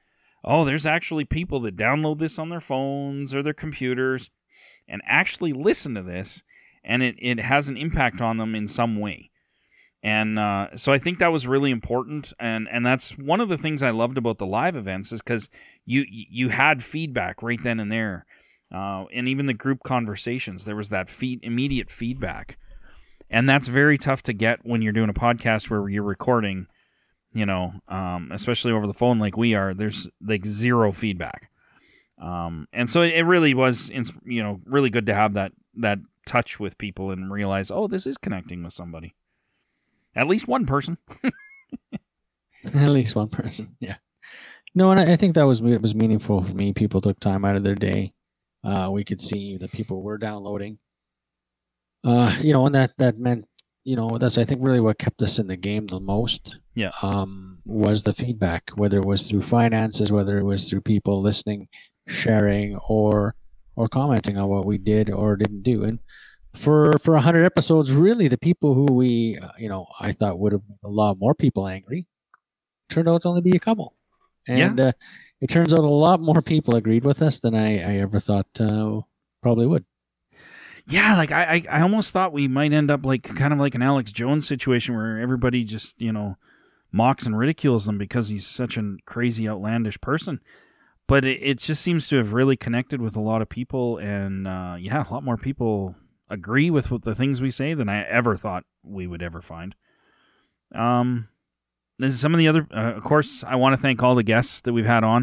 oh, there's actually people that download this on their phones or their computers and actually listen to this, and it, it has an impact on them in some way. And uh, so I think that was really important, and, and that's one of the things I loved about the live events is because you you had feedback right then and there, uh, and even the group conversations, there was that feed, immediate feedback. And that's very tough to get when you're doing a podcast where you're recording, you know, um, especially over the phone like we are. There's like zero feedback. Um, and so it really was, you know, really good to have that, that touch with people and realize, oh, this is connecting with somebody. At least one person. At least one person, yeah. No, and I, I think that was it was meaningful for me. People took time out of their day. Uh, we could see that people were downloading. Uh, you know, and that, that meant, you know, that's, I think, really what kept us in the game the most. Yeah. Um, was the feedback, whether it was through finances, whether it was through people listening, sharing, or or commenting on what we did or didn't do. And for for one hundred episodes, really, the people who we, uh, you know, I thought would have made a lot more people angry, turned out to only be a couple. And Yeah. uh, it turns out a lot more people agreed with us than I, I ever thought uh, probably would. Yeah, like I, I, I almost thought we might end up like kind of like an Alex Jones situation where everybody just, you know, mocks and ridicules him because he's such a crazy, outlandish person. But it, it just seems to have really connected with a lot of people, and uh, yeah, a lot more people agree with what the things we say than I ever thought we would ever find. Um, this is some of the other, uh, of course, I want to thank all the guests that we've had on.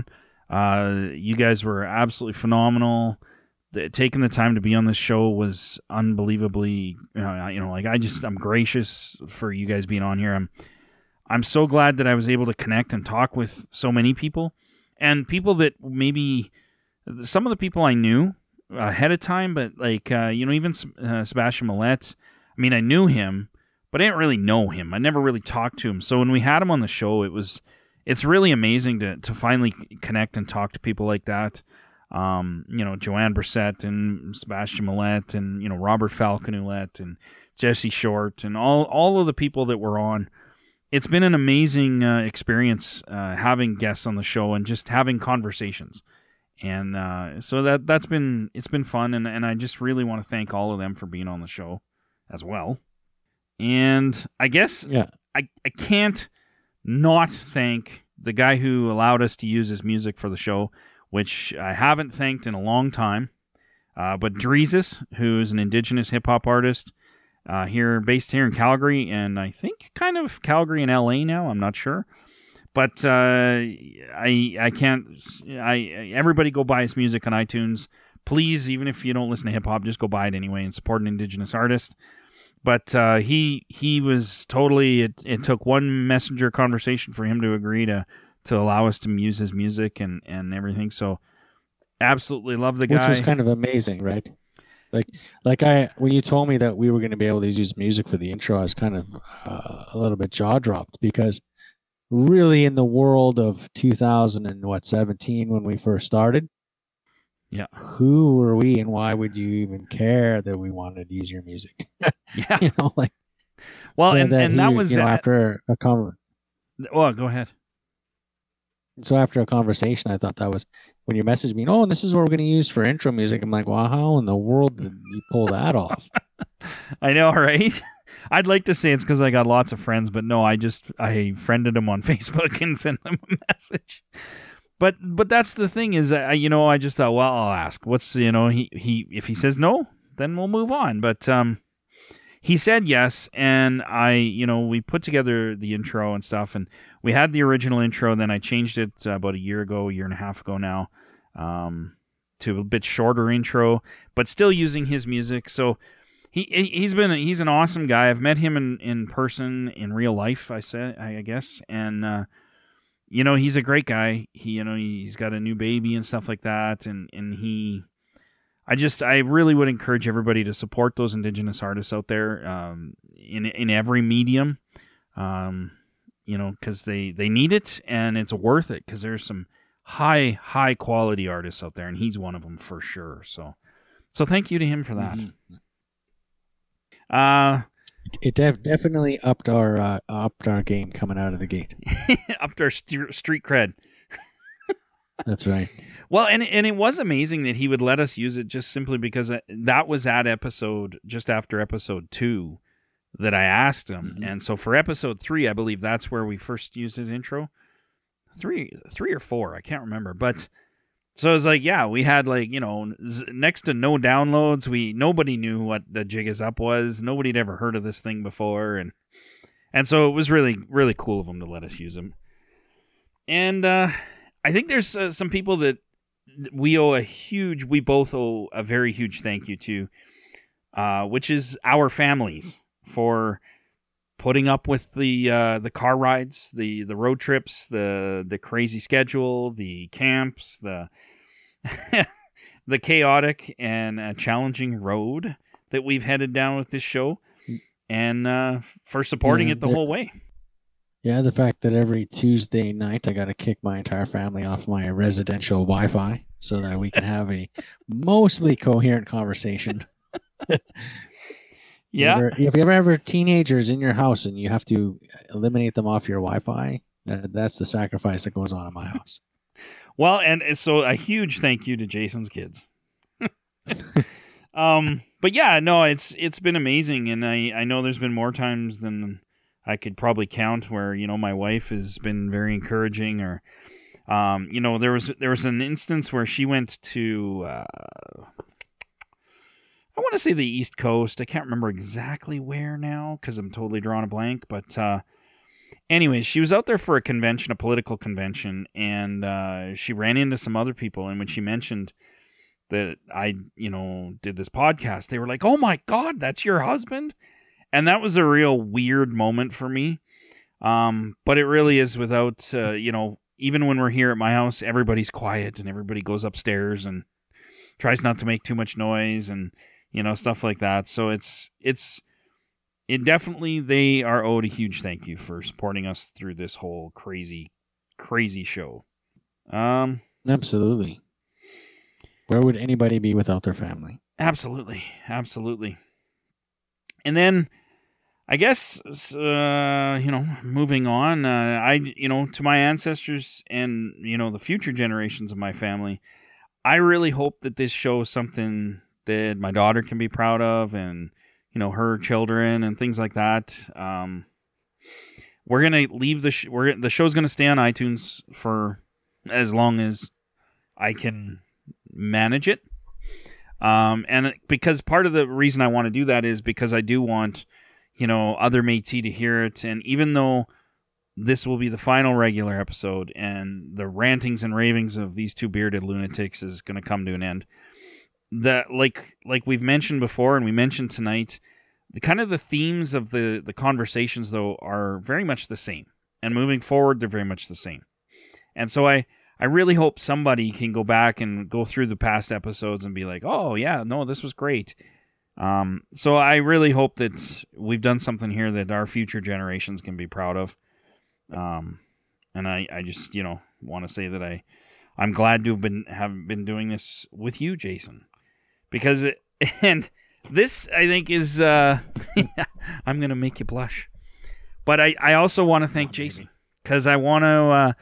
Uh, you guys were absolutely phenomenal. The, taking the time to be on this show was unbelievably, uh, you know, like I just, I'm gracious for you guys being on here. I'm, I'm so glad that I was able to connect and talk with so many people, and people that maybe some of the people I knew ahead of time, but like, uh, you know, even uh, Sebastian Millet, I mean, I knew him, but I didn't really know him. I never really talked to him. So when we had him on the show, it was, it's really amazing to, to finally connect and talk to people like that. Um, you know, Joanne Brissett and Sebastian Millet and, you know, Robert Falconulet and Jesse Short and all, all of the people that were on. It's been an amazing uh, experience uh, having guests on the show and just having conversations. And uh, so that, that's been, it's been fun. And, and I just really want to thank all of them for being on the show as well. And I guess Yeah. I, I can't not thank the guy who allowed us to use his music for the show, which I haven't thanked in a long time. Uh, but Dreezus, who's an indigenous hip-hop artist uh, here, based here in Calgary, and I think kind of Calgary and L A now, I'm not sure. But uh, I I can't, I everybody go buy his music on iTunes. Please, even if you don't listen to hip-hop, just go buy it anyway and support an indigenous artist. But uh, he he was totally, it, it took one messenger conversation for him to agree to to allow us to use his music and, and everything. So absolutely love the guy. Which was kind of amazing, right? Like, like I when you told me that we were going to be able to use music for the intro, I was kind of uh, a little bit jaw dropped, because really in the world of two thousand seventeen when we first started, yeah, who were we and why would you even care that we wanted to use your music? Yeah, you know, like well, that, and that and he, that was you know, uh, after a conversation. well, go ahead. So after a conversation, I thought that was when you messaged me, oh, and this is what we're going to use for intro music. I'm like, well, how in the world did you pull that off? I know, right? I'd like to say it's because I got lots of friends, but no, I just, I friended him on Facebook and sent him a message. But but that's the thing is, I, you know, I just thought, well, I'll ask. What's, you know, he, he if he says no, then we'll move on. But um, he said yes, and I, you know, we put together the intro and stuff, and we had the original intro, then I changed it uh, about a year ago, a year and a half ago now, um, to a bit shorter intro, but still using his music. So he he's been he's an awesome guy. I've met him in, in person in real life, I said I guess, and uh, you know, he's a great guy. He you know he's got a new baby and stuff like that, and and he. I just, I really would encourage everybody to support those indigenous artists out there um, in in every medium, um, you know, because they, they need it and it's worth it, because there's some high, high quality artists out there, and he's one of them for sure. So, so thank you to him for that. Mm-hmm. Uh, it def- definitely upped our uh, upped our game coming out of the gate. upped our st- street cred. That's right. Well, and and it was amazing that he would let us use it, just simply because that was at episode, just after episode two, that I asked him. Mm-hmm. And so for episode three, I believe that's where we first used his intro. Three, three or four, I can't remember. But so it was like, yeah, we had like, you know, z- next to no downloads. We nobody knew what the Jig Is Up was. Nobody had ever heard of this thing before, and and so it was really really cool of him to let us use him. And uh, I think there's uh, some people that we owe a huge, we both owe a very huge thank you to, uh, which is our families for putting up with the uh, the car rides, the, the road trips, the the crazy schedule, the camps, the the chaotic and uh, challenging road that we've headed down with this show, and uh, for supporting yeah, it the whole way. Yeah, the fact that every Tuesday night I got to kick my entire family off my residential Wi-Fi so that we can have a mostly coherent conversation. Yeah. If you, ever, if you ever have teenagers in your house and you have to eliminate them off your Wi-Fi, that, that's the sacrifice that goes on in my house. Well, and so a huge thank you to Jason's kids. um, but yeah, no, it's it's been amazing, and I, I know there's been more times than I could probably count where, you know, my wife has been very encouraging, or, um, you know, there was there was an instance where she went to, uh, I want to say the East Coast. I can't remember exactly where now because I'm totally drawing a blank. But uh, anyways, she was out there for a convention, a political convention, and uh, she ran into some other people. And when she mentioned that I, you know, did this podcast, they were like, "Oh my God, that's your husband?" And that was a real weird moment for me. Um, but it really is without, uh, you know, even when we're here at my house, everybody's quiet and everybody goes upstairs and tries not to make too much noise and, you know, stuff like that. So it's, it's, it definitely, they are owed a huge thank you for supporting us through this whole crazy, crazy show. Um, Absolutely. Where would anybody be without their family? Absolutely. Absolutely. And then, I guess, uh, you know, moving on, uh, I, you know, to my ancestors and, you know, the future generations of my family, I really hope that this shows something that my daughter can be proud of and, you know, her children and things like that. Um, we're going to leave the, sh- we're the show's going to stay on iTunes for as long as I can manage it. Um, and because part of the reason I want to do that is because I do want, you know, other Métis to hear it. And even though this will be the final regular episode and the rantings and ravings of these two bearded lunatics is going to come to an end, that like like we've mentioned before and we mentioned tonight, the kind of the themes of the, the conversations, though, are very much the same. And moving forward, they're very much the same. And so I, I really hope somebody can go back and go through the past episodes and be like, oh, yeah, no, this was great. Um, so I really hope that we've done something here that our future generations can be proud of. Um, and I, I just, you know, want to say that I, I'm glad to have been, have been doing this with you, Jason, because it, and this I think is, uh, I'm going to make you blush, but I, I also want to thank Jason because I want to, uh,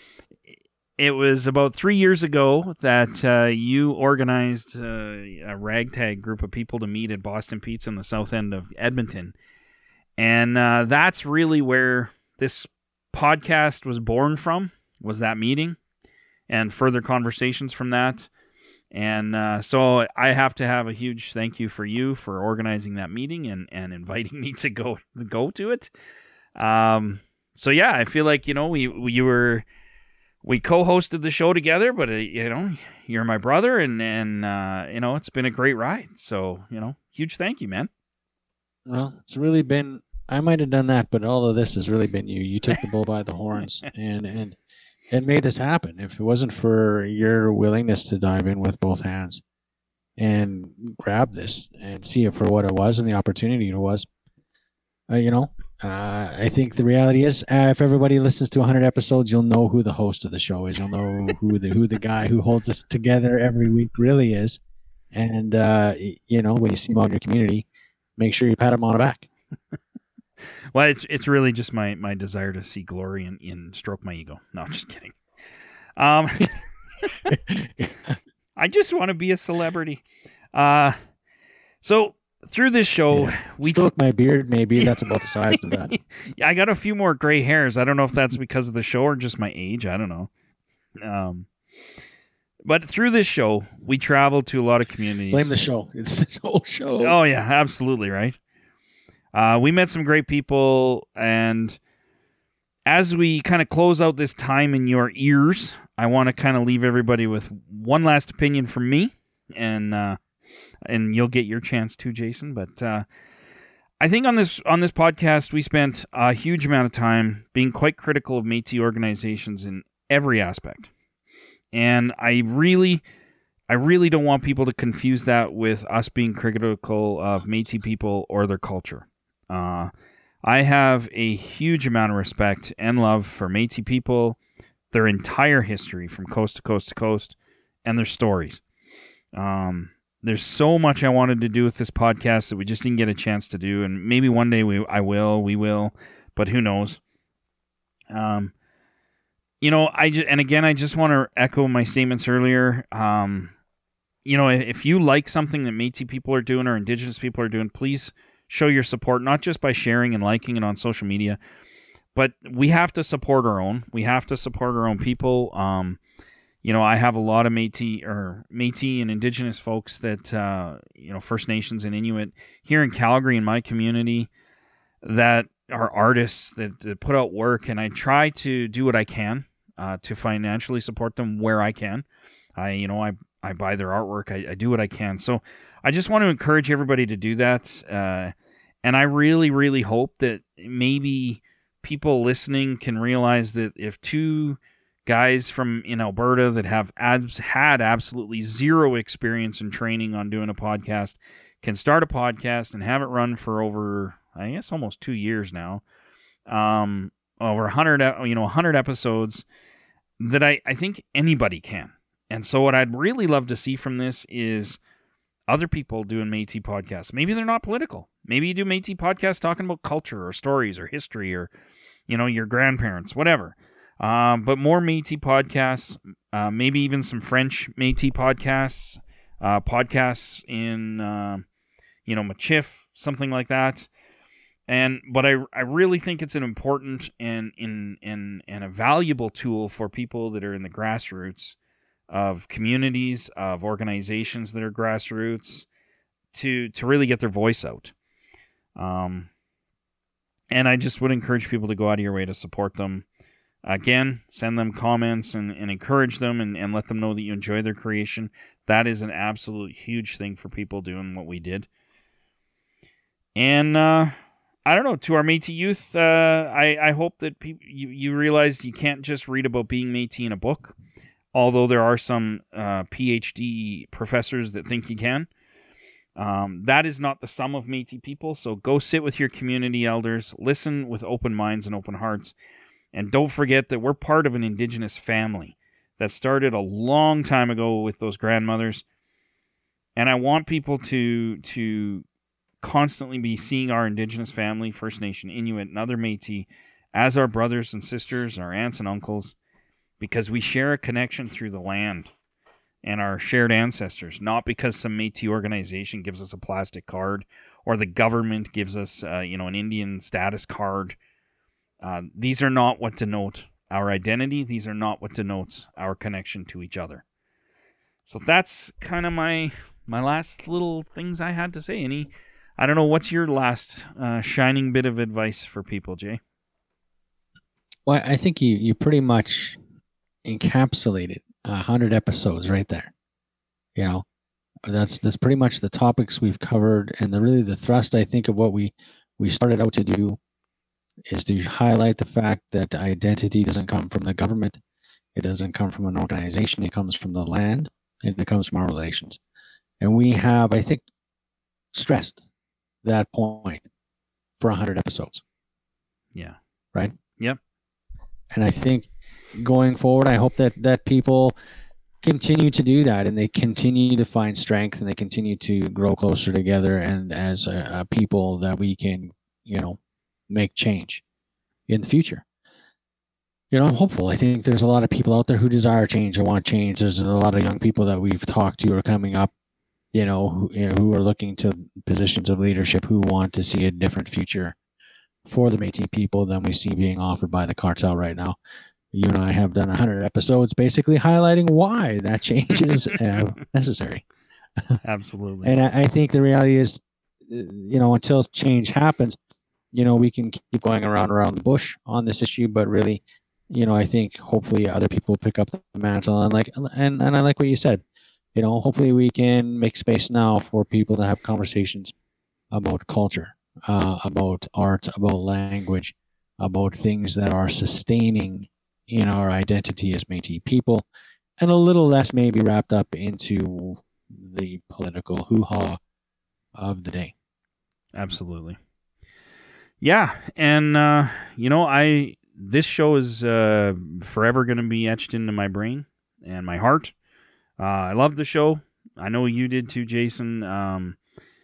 it was about three years ago that uh, you organized uh, a ragtag group of people to meet at Boston Pizza in the south end of Edmonton. And uh, that's really where this podcast was born from, was that meeting and further conversations from that. And uh, so I have to have a huge thank you for you for organizing that meeting and, and inviting me to go go to it. Um, so yeah, I feel like, you know, we, we you were... We co-hosted the show together, but, uh, you know, you're my brother, and, and uh, you know, it's been a great ride. So, you know, huge thank you, man. Well, it's really been, I might have done that, but all of this has really been you. You took the bull by the horns and, and, and made this happen. If it wasn't for your willingness to dive in with both hands and grab this and see it for what it was and the opportunity it was, uh, you know, Uh, I think the reality is, uh, if everybody listens to one hundred episodes, you'll know who the host of the show is. You'll know who the who the guy who holds us together every week really is. And uh, you know, when you see him out in your community, make sure you pat him on the back. Well, it's it's really just my, my desire to see glory and, and stroke my ego. No, I'm just kidding. Um, I just want to be a celebrity. Uh, so. Through this show, yeah. we stroke my beard. Maybe that's about the size of that. Yeah, I got a few more gray hairs. I don't know if that's because of the show or just my age. I don't know. Um, but through this show, we travel to a lot of communities. Blame the show. It's the whole show. Oh yeah, absolutely right. Uh, we met some great people, and as we kind of close out this time in your ears, I want to kind of leave everybody with one last opinion from me, and. Uh, And you'll get your chance too, Jason. But uh, I think on this on this podcast, we spent a huge amount of time being quite critical of Métis organizations in every aspect. And I really, I really don't want people to confuse that with us being critical of Métis people or their culture. Uh, I have a huge amount of respect and love for Métis people, their entire history from coast to coast to coast, and their stories. Um... There's so much I wanted to do with this podcast that we just didn't get a chance to do, and maybe one day we I will, we will, but who knows? Um, you know, I just, and again, I just want to echo my statements earlier. Um, you know, if you like something that Métis people are doing or Indigenous people are doing, please show your support, not just by sharing and liking it on social media, but we have to support our own. We have to support our own people. Um, You know, I have a lot of Métis or Métis and Indigenous folks that, uh, you know, First Nations and Inuit here in Calgary in my community that are artists that, that put out work, and I try to do what I can uh, to financially support them where I can. I, you know, I, I buy their artwork. I, I do what I can. So I just want to encourage everybody to do that. Uh, and I really, really hope that maybe people listening can realize that if two guys from in Alberta that have abs- had absolutely zero experience and training on doing a podcast can start a podcast and have it run for over, I guess, almost two years now, um, over one hundred, you know, one hundred episodes, that I, I think anybody can. And so what I'd really love to see from this is other people doing Métis podcasts. Maybe they're not political. Maybe you do Métis podcasts talking about culture or stories or history or, you know, your grandparents, whatever. Um, but more Métis podcasts, uh, maybe even some French Métis podcasts, uh, podcasts in, uh, you know, Machif, something like that. And but I I really think it's an important and in and, and a valuable tool for people that are in the grassroots of communities, of organizations that are grassroots, to to really get their voice out. Um, and I just would encourage people to go out of your way to support them. Again, send them comments and, and encourage them and, and let them know that you enjoy their creation. That is an absolute huge thing for people doing what we did. And uh, I don't know, to our Métis youth, uh, I, I hope that pe- you, you realize you can't just read about being Métis in a book, although there are some uh, P H D professors that think you can. Um, that is not the sum of Métis people, so go sit with your community elders, listen with open minds and open hearts, and don't forget that we're part of an Indigenous family that started a long time ago with those grandmothers. And I want people to to constantly be seeing our Indigenous family, First Nation, Inuit, and other Métis as our brothers and sisters, our aunts and uncles, because we share a connection through the land and our shared ancestors, not because some Métis organization gives us a plastic card or the government gives us uh, you know, an Indian status card. Uh, these are not what denote our identity. These are not what denotes our connection to each other. So that's kind of my my last little things I had to say. Any, I don't know, what's your last uh, shining bit of advice for people, Jay? Well, I think you, you pretty much encapsulated a hundred episodes right there. You know, that's that's pretty much the topics we've covered, and the really the thrust, I think, of what we we started out to do is to highlight the fact that identity doesn't come from the government, it doesn't come from an organization, it comes from the land, and it comes from our relations. And we have, I think, stressed that point for one hundred episodes. Yeah. Right? Yep. And I think going forward, I hope that, that people continue to do that, and they continue to find strength, and they continue to grow closer together, and as a, a people that we can, you know, make change in the future. You know, I'm hopeful. I think there's a lot of people out there who desire change and want change. There's a lot of young people that we've talked to who are coming up, you know, who, you know, who are looking to positions of leadership, who want to see a different future for the Métis people than we see being offered by the cartel right now. You and I have done one hundred episodes basically highlighting why that change is uh, necessary. Absolutely. And I, I think the reality is, you know, until change happens, you know, we can keep going around around the bush on this issue, but really, you know, I think hopefully other people pick up the mantle, and like, and, and I like what you said, you know, hopefully we can make space now for people to have conversations about culture, uh, about art, about language, about things that are sustaining in our identity as Métis people, and a little less maybe wrapped up into the political hoo-ha of the day. Absolutely. Yeah, and uh, you know, I this show is uh, forever going to be etched into my brain and my heart. Uh, I love the show. I know you did too, Jason. Um,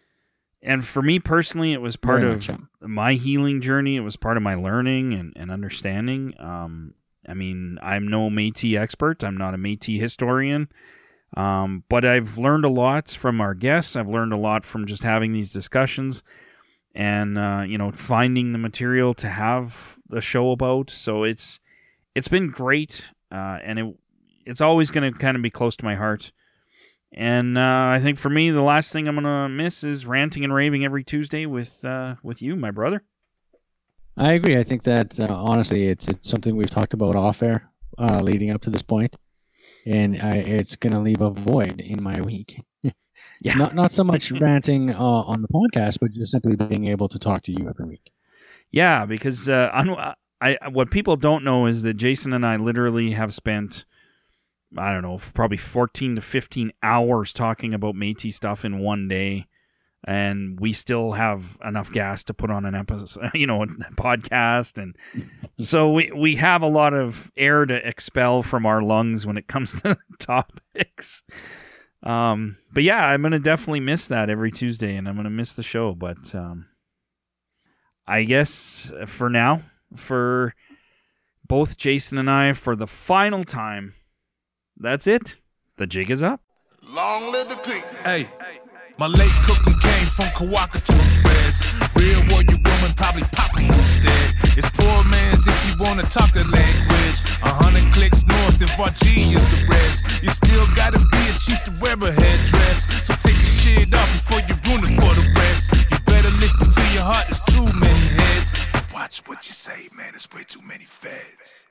and for me personally, it was part Very of much so. my healing journey. It was part of my learning and, and understanding. Um, I mean, I'm no Métis expert. I'm not a Métis historian. Um, but I've learned a lot from our guests. I've learned a lot from just having these discussions. And uh, you know, finding the material to have the show about. So it's it's been great, uh, and it it's always going to kind of be close to my heart. And uh, I think for me, the last thing I'm going to miss is ranting and raving every Tuesday with uh, with you, my brother. I agree. I think that uh, honestly, it's it's something we've talked about off air uh, leading up to this point, and I, it's going to leave a void in my week. Yeah. Not not so much ranting uh, on the podcast, but just simply being able to talk to you every week. Yeah, because uh, I, I what people don't know is that Jason and I literally have spent, I don't know, probably fourteen to fifteen hours talking about Métis stuff in one day. And we still have enough gas to put on an episode, you know, a podcast. And so we, we have a lot of air to expel from our lungs when it comes to topics. Um, but yeah, I'm going to definitely miss that every Tuesday, and I'm going to miss the show. But um, I guess for now, for both Jason and I, for the final time, that's it. The jig is up. Long live the king. Hey. My late cooking came from Kawakatu Express. Real warrior woman probably popping loose dead. It's poor man's if you wanna talk the language. A hundred clicks north if R G is the rest. You still gotta be a chief to wear a headdress. So take your shit off before you ruin it for the rest. You better listen to your heart, there's too many heads. And watch what you say, man, it's